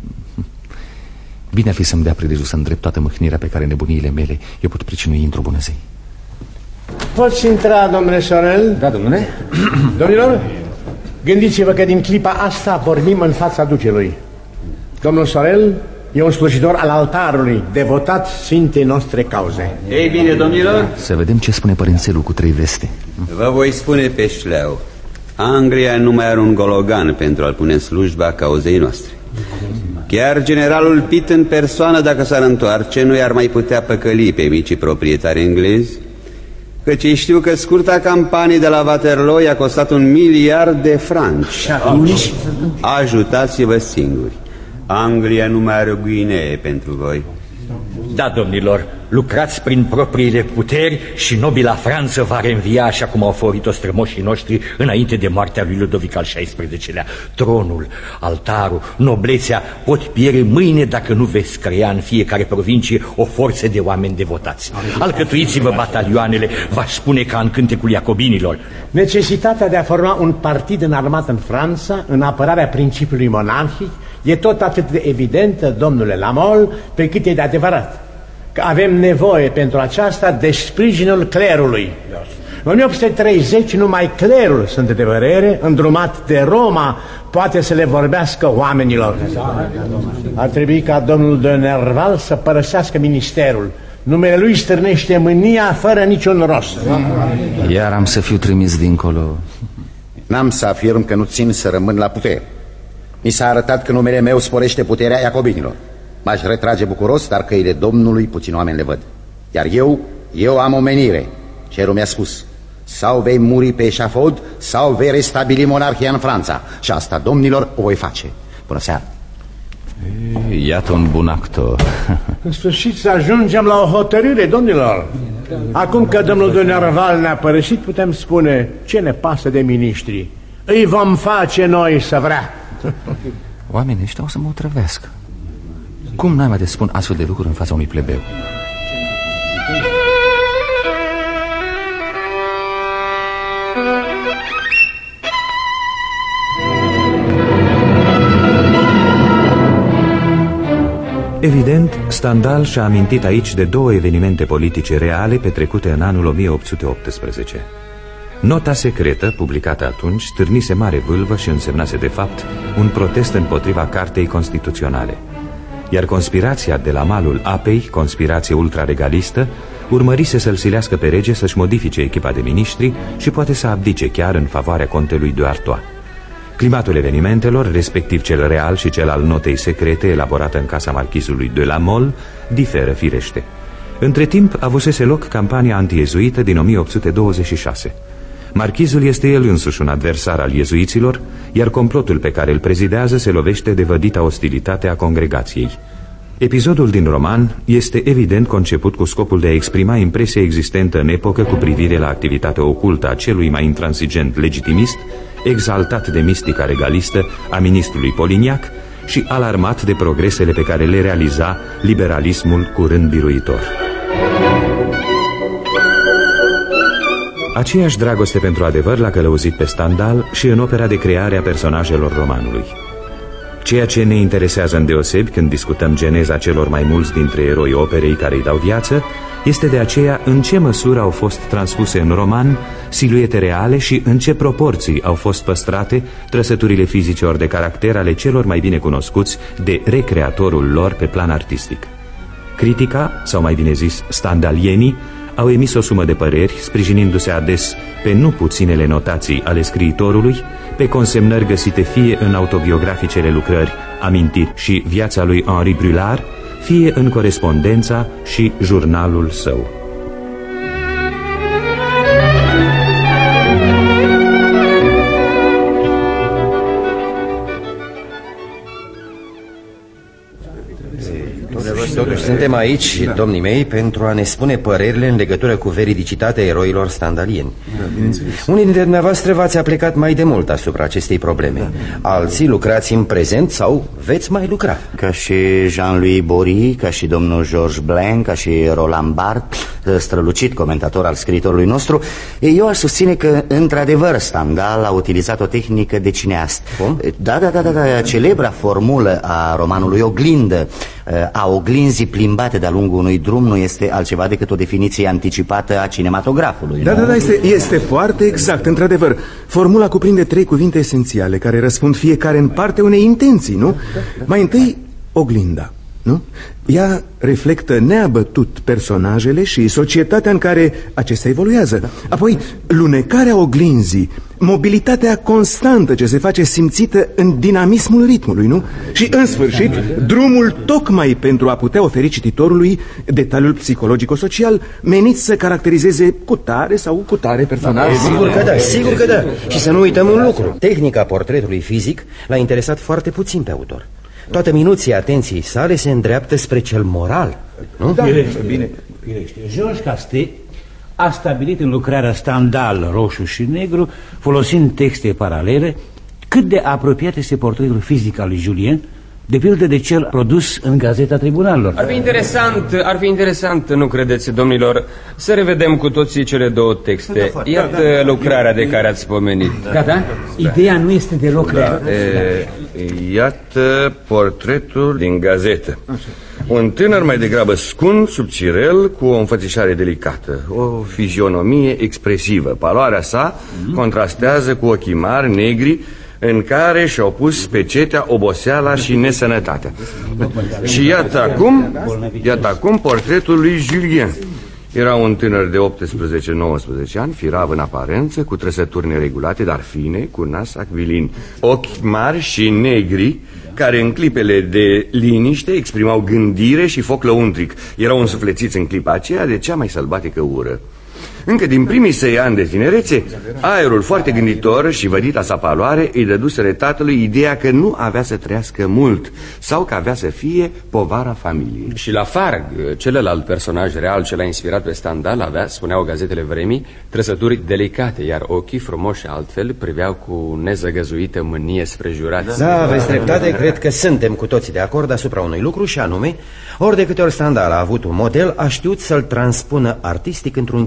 Bine ar fi să-mi dea prilejul să îndrept toată mâhnirea pe care nebuniile mele eu pot pricinui într-o bună zi. Poți intra, domnule Sorel? Da, domnule. Domnilor, gândiți-vă că din clipa asta vorbim în fața ducelui. Domnul Sorel e un slujitor al altarului, devotat sfintei noastre cauze. Ei bine, domnilor, să vedem ce spune părințelul cu trei veste. Vă voi spune pe șleau. Anglia nu mai are un gologan pentru a-l pune în slujba cauzei noastre. Chiar generalul Pitt în persoană, dacă s-ar întoarce, nu i-ar mai putea păcăli pe micii proprietari englezi, căci ei știu că scurta campanie de la Waterloo i-a costat un miliard de franci. Ajutați-vă singuri. Anglia nu mai are o Guinee pentru voi. Da, domnilor, lucrați prin propriile puteri și nobila Franță va reînvia așa cum au făurit-o strămoșii noștri înainte de moartea lui Ludovic al șaisprezecelea. Tronul, altarul, noblețea pot pierde mâine dacă nu veți crea în fiecare provincie o forță de oameni devotați. Alcătuiți-vă batalioanele, v-aș spune ca în cântecul iacobinilor. Necesitatea de a forma un partid înarmat în Franța, în apărarea principiului monarhic, e tot atât de evidentă, domnule Lamol, pe cât e de adevărat că avem nevoie pentru aceasta de sprijinul clerului. În o mie opt sute treizeci numai clerul, sunt de părere, îndrumat de Roma, poate să le vorbească oamenilor. Ar trebui ca domnul de Nerval să părăsească ministerul. Numele lui stârnește mânia fără niciun rost. Iar am să fiu trimis dincolo. N-am să afirm că nu țin să rămân la putere. Mi s-a arătat că numele meu sporește puterea iacobinilor. M-aș retrage bucuros, dar căile Domnului puțin oameni le văd. Iar eu, eu am o menire. Cerul mi-a spus: sau vei muri pe eșafod, sau vei restabili monarhia în Franța. Și asta, domnilor, o voi face. Bună seara. Ei, iată un bun actor. În sfârșit să ajungem la o hotărâre, domnilor. Acum că domnul de Nerval ne-a părăsit, putem spune: ce ne pasă de miniștri? Îi vom face noi să vrea. Oamenii ăștia o să mă otrăvească. Cum n-ai mai de spun astfel de lucruri în fața unui plebeu? evident, Stendhal și-a amintit aici de două evenimente politice reale petrecute în anul o mie opt sute optsprezece. Nota secretă, publicată atunci, stârnise mare vâlvă și însemnase de fapt un protest împotriva Cartei Constituționale. Iar conspirația de la malul apei, conspirație ultraregalistă, urmărise să-l silească pe rege să-și modifice echipa de miniștri și poate să abdice chiar în favoarea contelui de Artois. Climatul evenimentelor, respectiv cel real și cel al notei secrete elaborată în casa marchizului de la Mole, diferă firește. Între timp, avusese loc campania antiezuită din o mie opt sute douăzeci și șase. Marchizul este el însuși un adversar al iezuiților, iar complotul pe care îl prezidează se lovește de vădita ostilitate a congregației. Episodul din roman este evident conceput cu scopul de a exprima impresia existentă în epocă cu privire la activitatea ocultă a celui mai intransigent legitimist, exaltat de mistica regalistă a ministrului Polignac și alarmat de progresele pe care le realiza liberalismul curând biruitor. Aceeași dragoste pentru adevăr l-a călăuzit pe Stendhal și în opera de creare a personajelor romanului. Ceea ce ne interesează îndeosebi când discutăm geneza celor mai mulți dintre eroi operei care îi dau viață este de aceea în ce măsură au fost transpuse în roman siluete reale și în ce proporții au fost păstrate trăsăturile fizice ori de caracter ale celor mai bine cunoscuți de recreatorul lor pe plan artistic. Critica, sau mai bine zis stendhalienii, au emis o sumă de păreri, sprijinindu-se ades pe nu puținele notații ale scriitorului, pe consemnări găsite fie în autobiograficele lucrări Amintiri și Viața lui Henri Brulard, fie în corespondența și jurnalul său. Totuși suntem aici, domnii mei, pentru a ne spune părerile în legătură cu veridicitatea eroilor stendhalieni. Unii dintre dumneavoastră v-ați aplicat mai de mult asupra acestei probleme. Alții lucrați în prezent sau veți mai lucra. Ca și Jean-Louis Bory, ca și domnul Georges Blanc, ca și Roland Barthes, strălucit comentator al scriitorului nostru, eu aș susține că, într-adevăr, Stendhal a utilizat o tehnică de cineast. Cum? Da, da, da, da, da, celebra formulă a romanului Oglindă, a oglinzii plimbate de-a lungul unui drum, nu este altceva decât o definiție anticipată a cinematografului. Da, nu? da, da, este, este foarte exact, într-adevăr. Formula cuprinde trei cuvinte esențiale care răspund fiecare în parte unei intenții, nu? Mai întâi, oglinda, nu? Ea reflectă neabătut personajele și societatea în care acestea evoluează. Apoi, lunecarea oglinzii, mobilitatea constantă ce se face simțită în dinamismul ritmului, nu? Și, în sfârșit, drumul tocmai pentru a putea oferi cititorului detaliul psihologico-social menit să caracterizeze cu tare sau cu tare personaj. Sigur că da, sigur că da. Și să nu uităm un lucru. Tehnica portretului fizic l-a interesat foarte puțin pe autor. Toată minuția atenției sale se îndreaptă spre cel moral, nu? Da, bine, bine. Georges Castet a stabilit în lucrarea Stendhal, Roșu și Negru, folosind texte paralele, cât de apropiat este portretul fizic al lui Julien, de pildă de cel produs în Gazeta Tribunalelor. Ar fi interesant, ar fi interesant, nu credeți, domnilor, să revedem cu toții cele două texte. Iată lucrarea de care ați pomenit. Gata? Ideea nu este deloc rea. Da. E, iată portretul din gazetă. Un tânăr mai degrabă scund, subțirel, cu o înfățișare delicată, o fizionomie expresivă. Paloarea sa mm-hmm. contrastează cu ochii mari, negri, în care și-au pus pecetea oboseala și nesănătatea. Și iată acum, iată acum portretul lui Julien. Era un tânăr de optsprezece nouăsprezece ani, firav în aparență, cu trăsături neregulate, dar fine, cu nas acvilin, ochi mari și negri, care în clipele de liniște exprimau gândire și foc lăuntric. Erau însuflețiți în clipa aceea de cea mai sălbatică ură. Încă din primii săi ani de tinerețe, aerul foarte gânditor și vădita sa paloare îi dăduseră tatălui ideea că nu avea să trăiască mult sau că avea să fie povara familiei. Și la Farg, celălalt personaj real ce l-a inspirat pe Stendhal, avea, spuneau gazetele vremii, trăsături delicate, iar ochii frumoși altfel priveau cu nezăgăzuită mânie spre jurați. Da, aveți dreptate, cred că suntem cu toții de acord asupra unui lucru și anume, ori de câte ori Stendhal a avut un model, a știut să-l transpună artistic într-un chip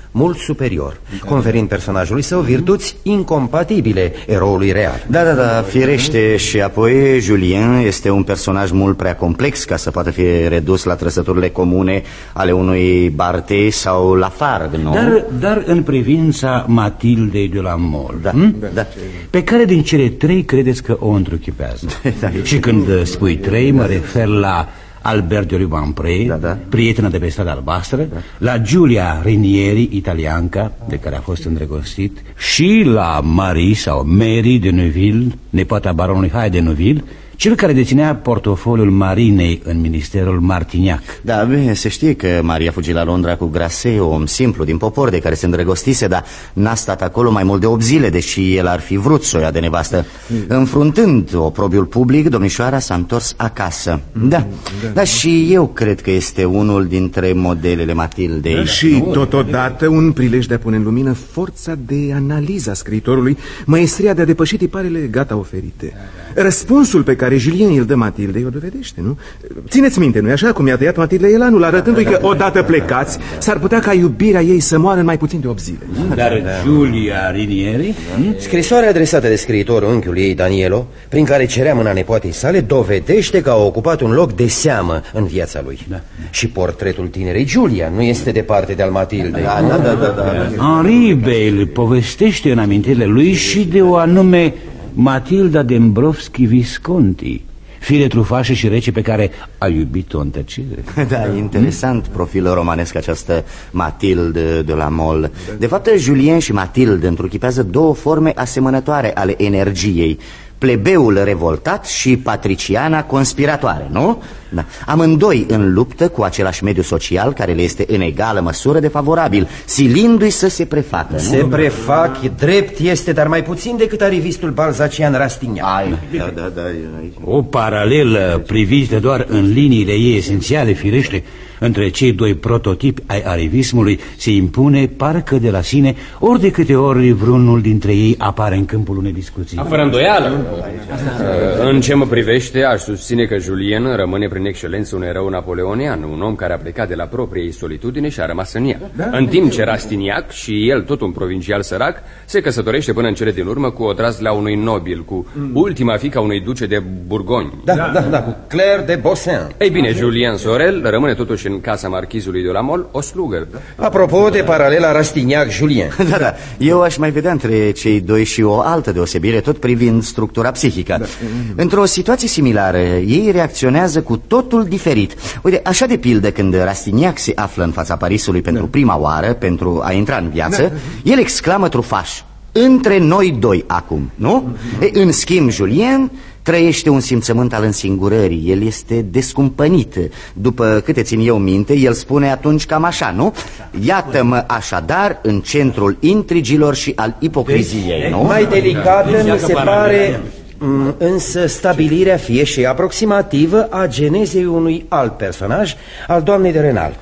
mult superior, conferind personajului său virtuți incompatibile eroului real. Da, da, da, firește. Și apoi Julien este un personaj mult prea complex ca să poată fi redus la trăsăturile comune ale unui Barthé sau Lafargue, nu? Dar, dar în privința Matildei de la Mol, da, hm? da. Pe care din cele trei credeți că o întruchipează? Da, și când spui trei, mă refer la Albert de Rubempré, da, da. prietena de pe Strada Albastră, da. la Giulia Rinieri, italianca, de care a fost îndrăgostit, și la Marie sau Mary de Neuville, nepoata baronului Hay de Neuville, cel care deținea portofoliul Marinei în ministerul Martignac. Da, bine, se știe că Maria a fugit la Londra cu Grasset, om simplu din popor de care se îndrăgostise, dar n-a stat acolo mai mult de opt zile, deși el ar fi vrut să o ia de nevastă. Mm. Înfruntând oprobiul public, domnișoara s-a întors acasă. Mm. Da, mm. dar și eu cred că este unul dintre modelele Matildei. Da, și totodată un prilej de a pune în lumină forța de analiză a scriitorului, maestria de a depăși tiparele gata oferite. Răspunsul pe care Julien îl dă Matildei o dovedește, nu? Țineți minte, nu-i așa cum i-a tăiat Matilda elanul, arătându-i că odată plecați s-ar putea ca iubirea ei să moară în mai puțin de opt zile. Dar Giulia Rinieri? Scrisoarea adresată de scriitor unchiului ei, Danielo, prin care cerea mâna nepoatei sale, dovedește că a ocupat un loc de seamă în viața lui. Da. Și portretul tinerei Giulia nu este departe de al Matildei. Da, da, da, da, da. Henri Bale povestește în amintirile lui și de o anume Matilda Dembrovski Visconti, fire trufașă și rece pe care a iubit-o în tăcere. Da, interesant profilul romanesc această Mathilde de la Mol. De fapt, Julien și Mathilde întruchipează două forme asemănătoare ale energiei: plebeul revoltat și patriciana conspiratoare, nu? Da. Amândoi în luptă cu același mediu social care le este în egală măsură defavorabil, silindu-i să se prefacă, nu? Se prefac, drept este, dar mai puțin decât arivistul balzacian Rastignac. Ai, da, da, da, o paralelă privită doar în liniile ei esențiale, firește, între cei doi prototipi ai arivismului se impune parcă de la sine, ori de câte ori vreunul dintre ei apare în câmpul unei discuții. Fără îndoială. În ce mă privește, aș susține că Julien rămâne prin excelență un erou napoleonian, un om care a plecat de la propria ei solitudine și a rămas în ea. Da? În timp ce Rastignac, și el tot un provincial sărac, se căsătorește până în cele din urmă cu odrazla unui nobil, cu mm. ultima fiică a unui duce de Burgoni. Da, da, da, da, cu Claire de Bossin. Ei bine, Julien Sorel rămâne totuși în casa marchizului de la Mol o slugă. Apropo de paralela Rastignac-Julien. Da, da, eu aș mai vedea între cei doi și o altă deosebire, tot privind structura psihică. Da. Într-o situație similară, ei reacționează cu totul diferit. Uite, așa de pildă, când Rastignac se află în fața Parisului pentru da. prima oară, pentru a intra în viață, da. el exclamă trufaș: între noi doi acum, nu? Mm-hmm. E, în schimb, Julien trăiește un simțământ al însingurării. El este descumpănit. După câte țin eu minte, el spune atunci cam așa, nu? Iată-mă așadar în centrul intrigilor și al ipocriziei, nu? Mai delicată mi se pare însă stabilirea fie și aproximativă a genezei unui alt personaj, al doamnei de Renal,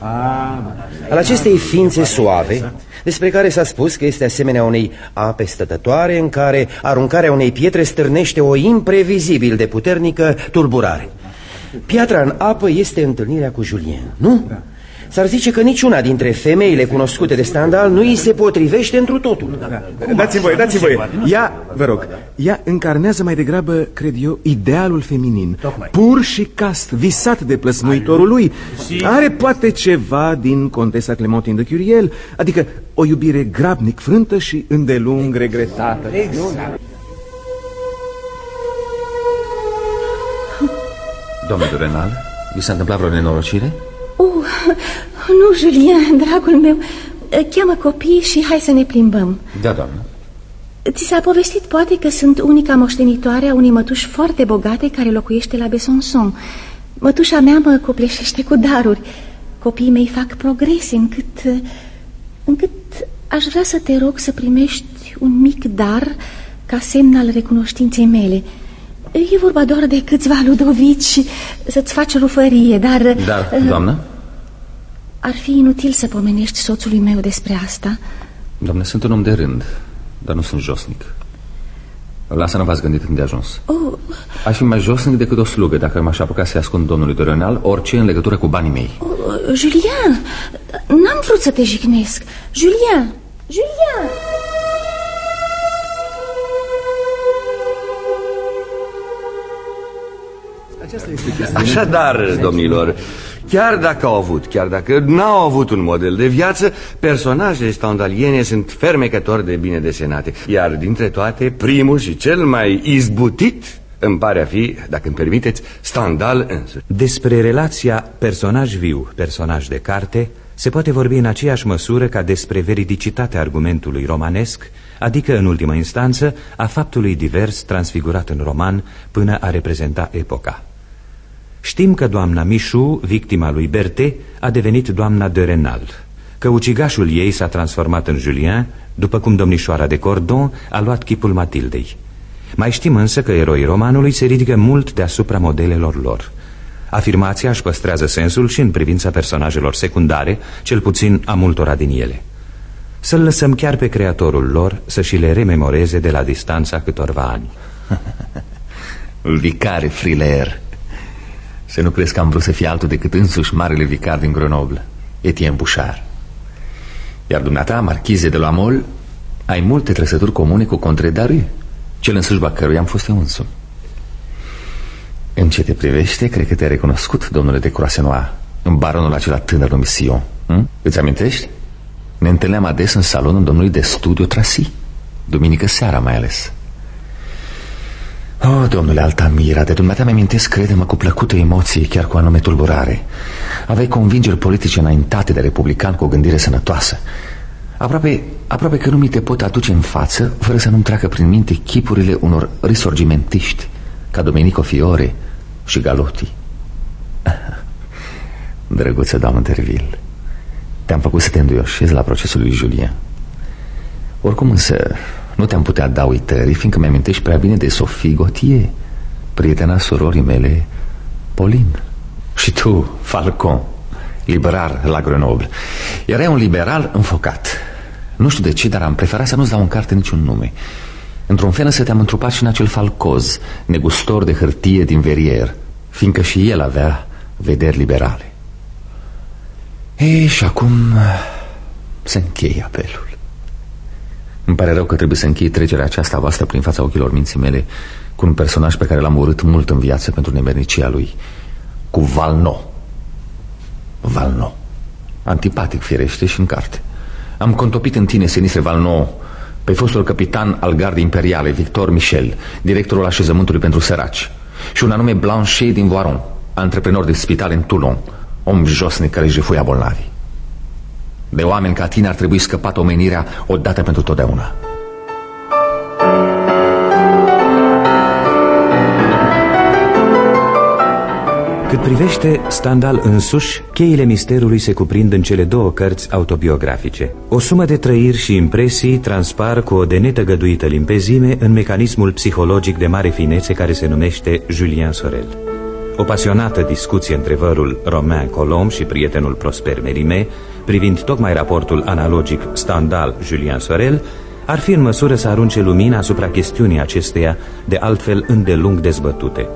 al acestei ființe suave, despre care s-a spus că este asemenea unei ape stătătoare în care aruncarea unei pietre stârnește o imprevizibil de puternică tulburare. Piatra în apă este întâlnirea cu Julien, nu? S-ar zice că niciuna dintre femeile cunoscute de Stendhal nu îi se potrivește întru totul. Da. Dați-mi voie, dați-mi voie. Ea, vă rog, ea încarnează mai degrabă, cred eu, idealul feminin. Tocmai. Pur și cast, visat de plăsmuitorul lui. Are poate ceva din Contesa Clementine de Curiel, adică o iubire grabnic frântă și îndelung regretată. Exact. Domnul de Renal, vi s-a întâmplat vreo nenorocire? Oh, nu, Julien, dragul meu. Cheamă copiii și hai să ne plimbăm. Da, doamnă. Ți s-a povestit poate că sunt unica moștenitoare a unei mătuși foarte bogate care locuiește la Besançon. Mătușa mea mă copleșește cu daruri. Copiii mei fac progrese încât, încât aș vrea să te rog să primești un mic dar ca semn al recunoștinței mele. E vorba doar de câțiva ludovici, să-ți faci rufărie, dar... Dar, doamnă? Ar fi inutil să pomenești soțului meu despre asta. Doamne, sunt un om de rând, dar nu sunt josnic. Lasă, nu v-ați gândit când de ajuns. Oh. Aș fi mai josnic decât o slugă dacă m-aș apuca să-i ascund domnului de Renal orice în legătură cu banii mei. Oh, Julian, n-am vrut să te jignesc. Julian, Julian! Așadar, domnilor, chiar dacă au avut, chiar dacă n-au avut un model de viață, personajele stendhaliene sunt fermecători de bine desenate. Iar dintre toate, primul și cel mai izbutit îmi pare a fi, dacă îmi permiteți, Stendhal însuși. Despre relația personaj viu, personaj de carte, se poate vorbi în aceeași măsură ca despre veridicitatea argumentului romanesc, adică, în ultimă instanță, a faptului divers transfigurat în roman până a reprezenta epoca. Știm că doamna Michu, victima lui Berthe, a devenit doamna de Renal, că ucigașul ei s-a transformat în Julien, după cum domnișoara de Cordon a luat chipul Matildei. Mai știm însă că eroii romanului se ridică mult deasupra modelelor lor. Afirmația își păstrează sensul și în privința personajelor secundare, cel puțin a multora din ele. Să-l lăsăm chiar pe creatorul lor să și le rememoreze de la distanța câtorva ani. Vicare Frilair. Să nu crezi că am vrut să fie altul decât însuși marele vicar din Grenoble, Etienne Bouchard. Iar dumneata, marchize de la Mol, ai multe trăsături comune cu Contré Daru, cel în slujba căruia am fost eu însumi. În ce te privește, cred că te-ai recunoscut, domnule de Croisenois, în baronul acela tânăr numit Sion. Hm? Îți amintești? Ne întâlneam ades în salonul domnului de studiu Tracy, duminică seara mai ales. Oh, domnule Altamira, de dumneata mi-amintesc, crede-mă, cu plăcută emoție, chiar cu anume tulburare. Aveai convingeri politice înaintate de republican cu o gândire sănătoasă. Aproape, aproape că nu mi te pot aduce în față fără să nu-mi treacă prin minte chipurile unor risorgimentiști ca Domenico Fiore și Galotti. Drăguță doamnă Derville, te-am făcut să te înduioșezi la procesul lui Julien. Oricum însă nu te-am putea da uitării, fiindcă mi-amintești prea bine de Sophie Gautier, prietena surorii mele, Pauline. Și tu, Falcon, liberal la Grenoble. Erai un liberal înfocat. Nu știu de ce, dar am preferat să nu-ți dau în carte niciun nume. Într-un fel să te-am întrupat și în acel Falcoz, negustor de hârtie din Verrières, fiindcă și el avea vederi liberale. Ei, și acum se încheie apelul. Îmi pare rău că trebuie să închei trecerea aceasta voastră prin fața ochilor minții mele cu un personaj pe care l-am urât mult în viață pentru nemernicia lui, cu Valnot. Valnot, antipatic firește și în carte. Am contopit în tine, Senistre Valnot, pe fostul capitan al gardei imperiale, Victor Michel, directorul așezământului pentru săraci, și un anume Blanchet din Voiron, antreprenor de spital în Toulon, om josnic care își jefuia bolnavi. De oameni ca tine ar trebui scăpat omenirea odată pentru totdeauna. Cât privește Stendhal însuși, cheile misterului se cuprind în cele două cărți autobiografice. O sumă de trăiri și impresii transpar cu o de netăgăduită limpezime în mecanismul psihologic de mare finețe care se numește Julien Sorel. O pasionată discuție între vărul Romain Colomb și prietenul Prosper Mérimée, privind tocmai raportul analogic Stendhal-Julien Sorel, ar fi în măsură să arunce lumina asupra chestiunii acesteia, de altfel îndelung dezbătute.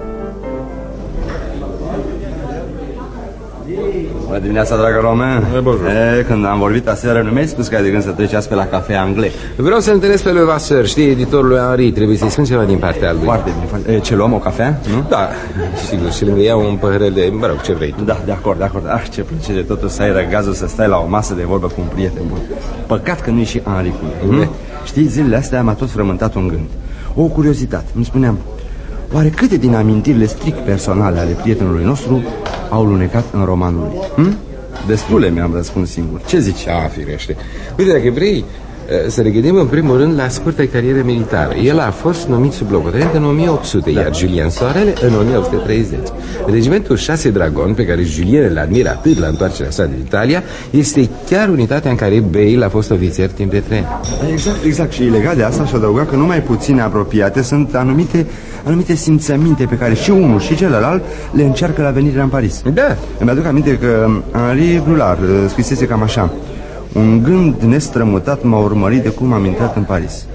Bună dimineața, dragă Romain. E, când am vorbit aseară, nu mi-ai spus că ai de gând să treci azi pe la cafea anglais? Vreau să-l întâlnesc pe lui Vasseur, știi, editorul lui Henri. Trebuie să-i spun ceva din partea lui. Foarte bine, foarte... E, ce luăm, o cafea, nu? Da, sigur, și lângă ea un păhărel de, mă rog, ce vrei tu. Da, de acord, de acord. Ah, ce plăcere totuși să ai răgazul să stai la o masă de vorbă cu un prieten bun. Păcat că nu e și Henri cu mine. Mm-hmm. Știi, zilele astea m-a tot frământat un gând. O curiozitate, îmi spuneam, oare câte din amintirile strict personale ale prietenului nostru au lunecat în romanul lui? Hm? Destule, mi-am răspuns singur. Ce zici? A, firește. Uite, dacă vrei să ne gândim în primul rând la scurtă carieră militară. El a fost numit sublocotenent în o mie opt sute, da, iar Julien Sorel în o mie opt sute treizeci. Regimentul șase Dragon, pe care Julien îl admiră atât la întoarcerea sa din Italia, este chiar unitatea în care Bale a fost ofițer timp de trei ani. Exact, exact. Și legat de asta aș adăuga că numai puține apropiate sunt anumite, anumite simțăminte pe care și unul și celălalt le încearcă la venirea în Paris. Da. Îmi aduc aminte că Henri Brulard scrisese cam așa: un gând nestrămutat m-a urmărit de cum am intrat în Paris.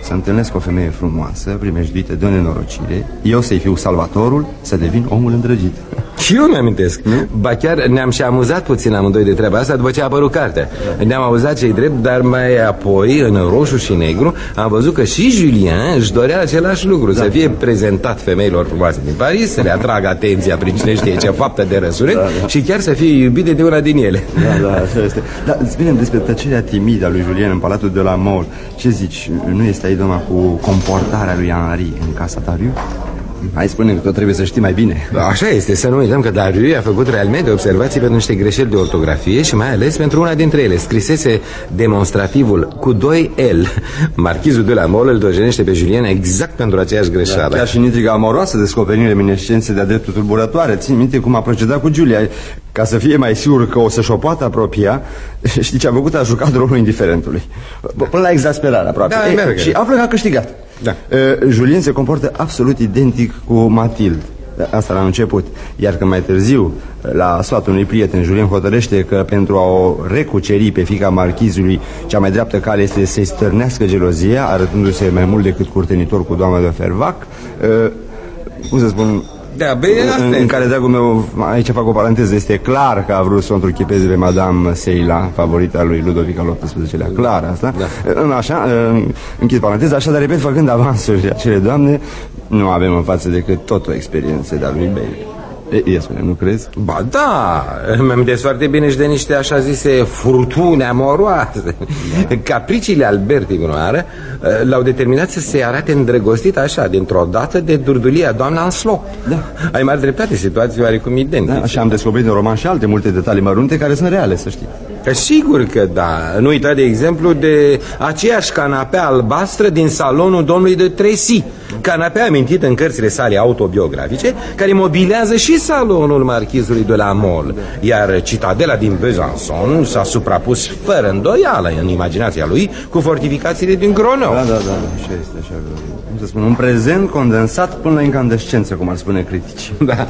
să întâlnesc o femeie frumoasă, primejduită de o nenorocire, eu să-i fiu salvatorul, să devin omul îndrăgit. Și eu mi-amintesc. Ba chiar ne-am și amuzat puțin amândoi de treaba asta după ce a apărut cartea. Ne-am amuzat ce-i drept, dar mai apoi, în roșu și negru, am văzut că și Julien își dorea același lucru, da, să fie prezentat femeilor frumoase din Paris, să le atragă atenția prin cine știe ce faptă de răsurări, da, da, și chiar să fie iubit de una din ele. Da, da, așa este. Dar spunem despre tăcerea timidă a lui Julien în Palatul de la Mole. Ce zici, nu este aici numai cu comportarea lui Henri în casa Dariu? Hai, spune că tot trebuie să știi mai bine. Așa este, să nu uităm că Dariu a făcut realmente observații pentru niște greșeli de ortografie și mai ales pentru una dintre ele. Scrisese demonstrativul cu doi L. Marchizul de la Mole îl dojenește pe Julien exact pentru aceeași greșeală. Da, chiar și în intriga amoroasă descoperim reminiscențe de-a dreptul tulburătoare. Țin minte cum a procedat cu Giulia. Ca să fie mai sigur că o să-și o poată apropia, știi ce a făcut? A jucat rolul indiferentului. Până la exasperare aproape. Da, e, și află că a câștigat. Da. uh, Julien se comportă absolut identic cu Mathilde. Asta la început. Iar că mai târziu, la sfatul unui prieten, Julien hotărăște că pentru a o recuceri pe fiica marchizului, cea mai dreaptă cale este să-i stârnească gelozia, arătându-se mai mult decât curtenitor cu doamna de Fervac. uh, Cum să spun... Da, bă, în, în care, dragul meu, aici fac o paranteză, este clar că a vrut să o întruchipeze pe Madame Seila, favorita lui Ludovic al optsprezecelea. Clar asta, da. Așa, închid paranteza, așa, dar repet, făcând avansuri acele doamne, nu avem în față decât tot o experiență de-a lui Bailey. Ia spune, nu crezi? Ba da, mi-am foarte bine și de niște așa zise furtune amoroase. Capriciile Albertei Brunoară l-au determinat să se arate îndrăgostit așa, dintr-o dată, de durdulia doamna Anslot. Da. Ai mare dreptate, situații oarecum identice. Da, așa am descoperit în roman și alte multe detalii mărunte care sunt reale, să știi. Sigur că da. Nu uita, de exemplu, de aceeași canapea albastră din salonul domnului de Tracy. Canapea amintită în cărțile sale autobiografice, care mobilează și salonul marchizului de la Mole. Iar citadela din Besançon s-a suprapus fără îndoială în imaginația lui cu fortificațiile din Grenoble. Da, da, da, așa este, așa. Cum să spun, un prezent condensat până la incandescență, cum ar spune critici. Da.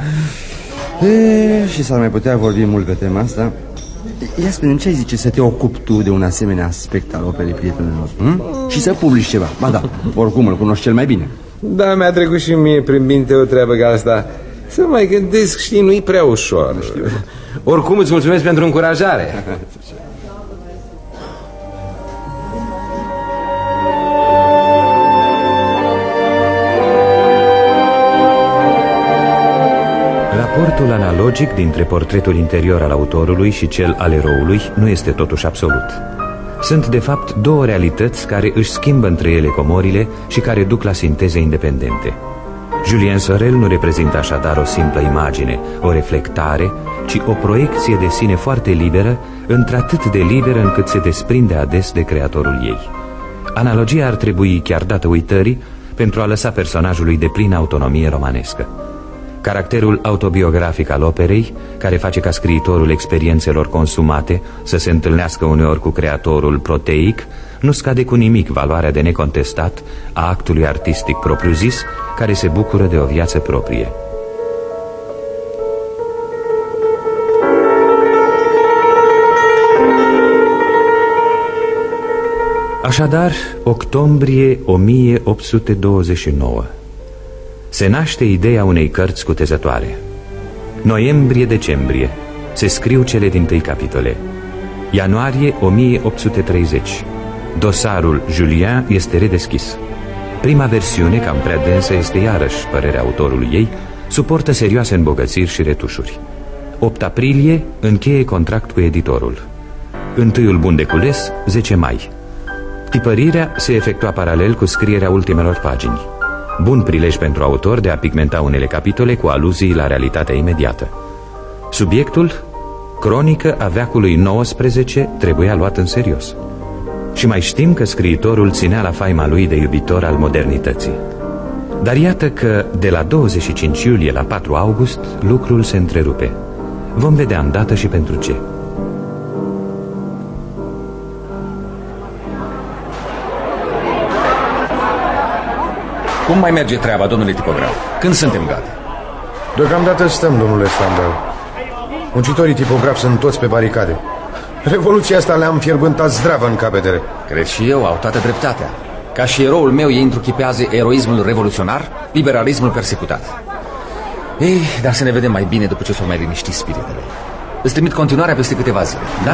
E, și s-ar mai putea vorbi mult pe tema asta. Ia spune, ce ai zice să te ocupi tu de un asemenea aspect al operei prietenului nostru, hm? Și să publici ceva? Ba da, oricum îl cunoști cel mai bine. Da, mi-a trecut și mie prin minte o treabă ca asta. Să mai gândesc, știi, nu-i prea ușor. Oricum îți mulțumesc pentru încurajare. Raportul analogic dintre portretul interior al autorului și cel al eroului nu este totuși absolut. Sunt, de fapt, două realități care își schimbă între ele comorile și care duc la sinteze independente. Julien Sorel nu reprezintă așadar o simplă imagine, o reflectare, ci o proiecție de sine foarte liberă, într-atât de liberă încât se desprinde ades de creatorul ei. Analogia ar trebui chiar dată uitării pentru a lăsa personajului de plină autonomie romanescă. Caracterul autobiografic al operei, care face ca scriitorul experiențelor consumate să se întâlnească uneori cu creatorul proteic, nu scade cu nimic valoarea de necontestat a actului artistic propriu-zis, care se bucură de o viață proprie. Așadar, octombrie o mie opt sute douăzeci și nouă. Se naște ideea unei cărți cutezătoare. Noiembrie-decembrie se scriu cele dintâi capitole. Ianuarie o mie opt sute treizeci. Dosarul Julien este redeschis. Prima versiune, cam prea densă, este iarăși părerea autorului ei, suportă serioase îmbogățiri și retușuri. opt aprilie încheie contract cu editorul. Întâiul bun de cules, zece mai. Tipărirea se efectua paralel cu scrierea ultimelor pagini. Bun prilej pentru autor de a pigmenta unele capitole cu aluzii la realitatea imediată. Subiectul, cronică a veacului nouăsprezece, trebuia luat în serios. Și mai știm că scriitorul ținea la faima lui de iubitor al modernității. Dar iată că de la douăzeci și cinci iulie la patru august lucrul se întrerupe. Vom vedea îndată și pentru ce. Cum mai merge treaba, domnule tipograf? Când suntem gata? Deocamdată stăm, domnule Stambel. Muncitorii tipografi sunt toți pe baricade. Revoluția asta le-a înfierbântat zdravă în capetele. Cred și eu, au toată dreptatea. Ca și eroul meu, ei întruchipează eroismul revoluționar, liberalismul persecutat. Ei, dar să ne vedem mai bine după ce s-au mai liniștit spiritele. Îți trimit continuarea peste câteva zile, da?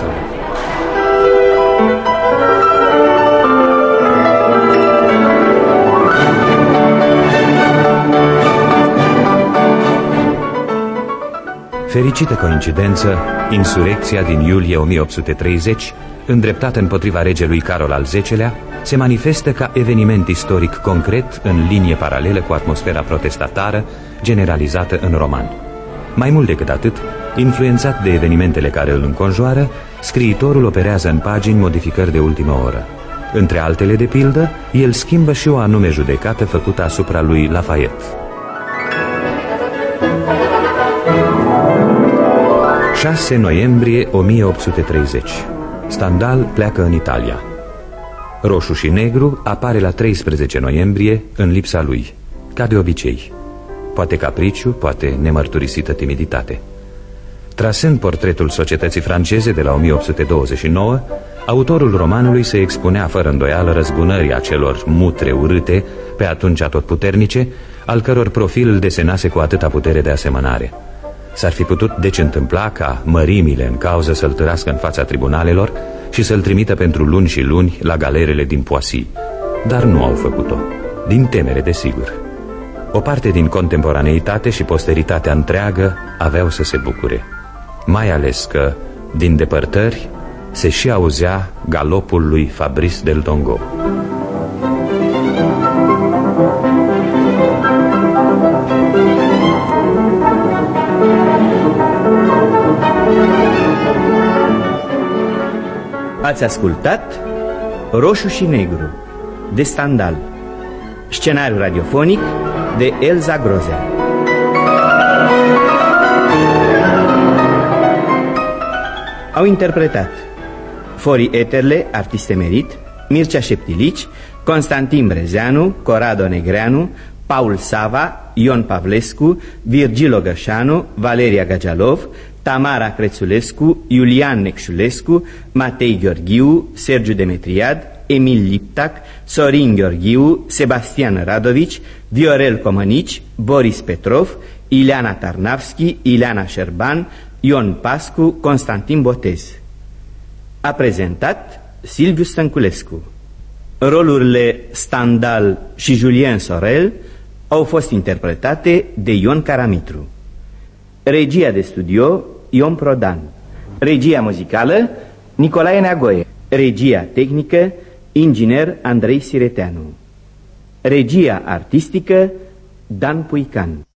Fericită coincidență, insurecția din iulie o mie opt sute treizeci, îndreptată împotriva regelui Carol al Zecelea, se manifestă ca eveniment istoric concret în linie paralelă cu atmosfera protestatară generalizată în roman. Mai mult decât atât, influențat de evenimentele care îl înconjoară, scriitorul operează în pagini modificări de ultimă oră. Între altele, de pildă, el schimbă și o anume judecată făcută asupra lui Lafayette. șase noiembrie o mie opt sute treizeci. Stendhal pleacă în Italia. Roșu și Negru apare la treisprezece noiembrie în lipsa lui, ca de obicei. Poate capriciu, poate nemărturisită timiditate. Trasând portretul societății franceze de la o mie opt sute douăzeci și nouă, autorul romanului se expunea fără îndoială răzbunării acelor mutre urâte, pe atunci atotputernice, al căror profil îl desenase cu atâta putere de asemănare. S-ar fi putut deci întâmpla ca mărimile în cauză să-l târască în fața tribunalelor și să-l trimită pentru luni și luni la galerele din Poissy, dar nu au făcut-o, din temere desigur. O parte din contemporaneitate și posteritatea întreagă aveau să se bucure, mai ales că, din depărtări, se și auzea galopul lui Fabrice del Dongo. Ați ascultat Roșu și Negru de Stendhal, scenariu radiofonic de Elza Grozea. Au interpretat Fori Eterle, artist emerit, Mircea Șeptilici, Constantin Brezeanu, Corrado Negreanu, Paul Sava, Ion Pavlescu, Virgil Ogășanu, Valeria Gagialov, Tamara Crețulescu, Iulian Necșulescu, Matei Gheorghiu, Sergiu Demetriad, Emil Liptac, Sorin Gheorghiu, Sebastian Radovici, Viorel Comănici, Boris Petrov, Ileana Tarnavski, Ileana Șerban, Ion Pascu, Constantin Botez. A prezentat Silviu Stănculescu. Rolurile Stendhal și Julien Sorel au fost interpretate de Ion Caramitru. Regia de studio Ion Prodan. Regia muzicală Nicolae Neagoe. Regia tehnică inginer Andrei Sireteanu. Regia artistică Dan Puican.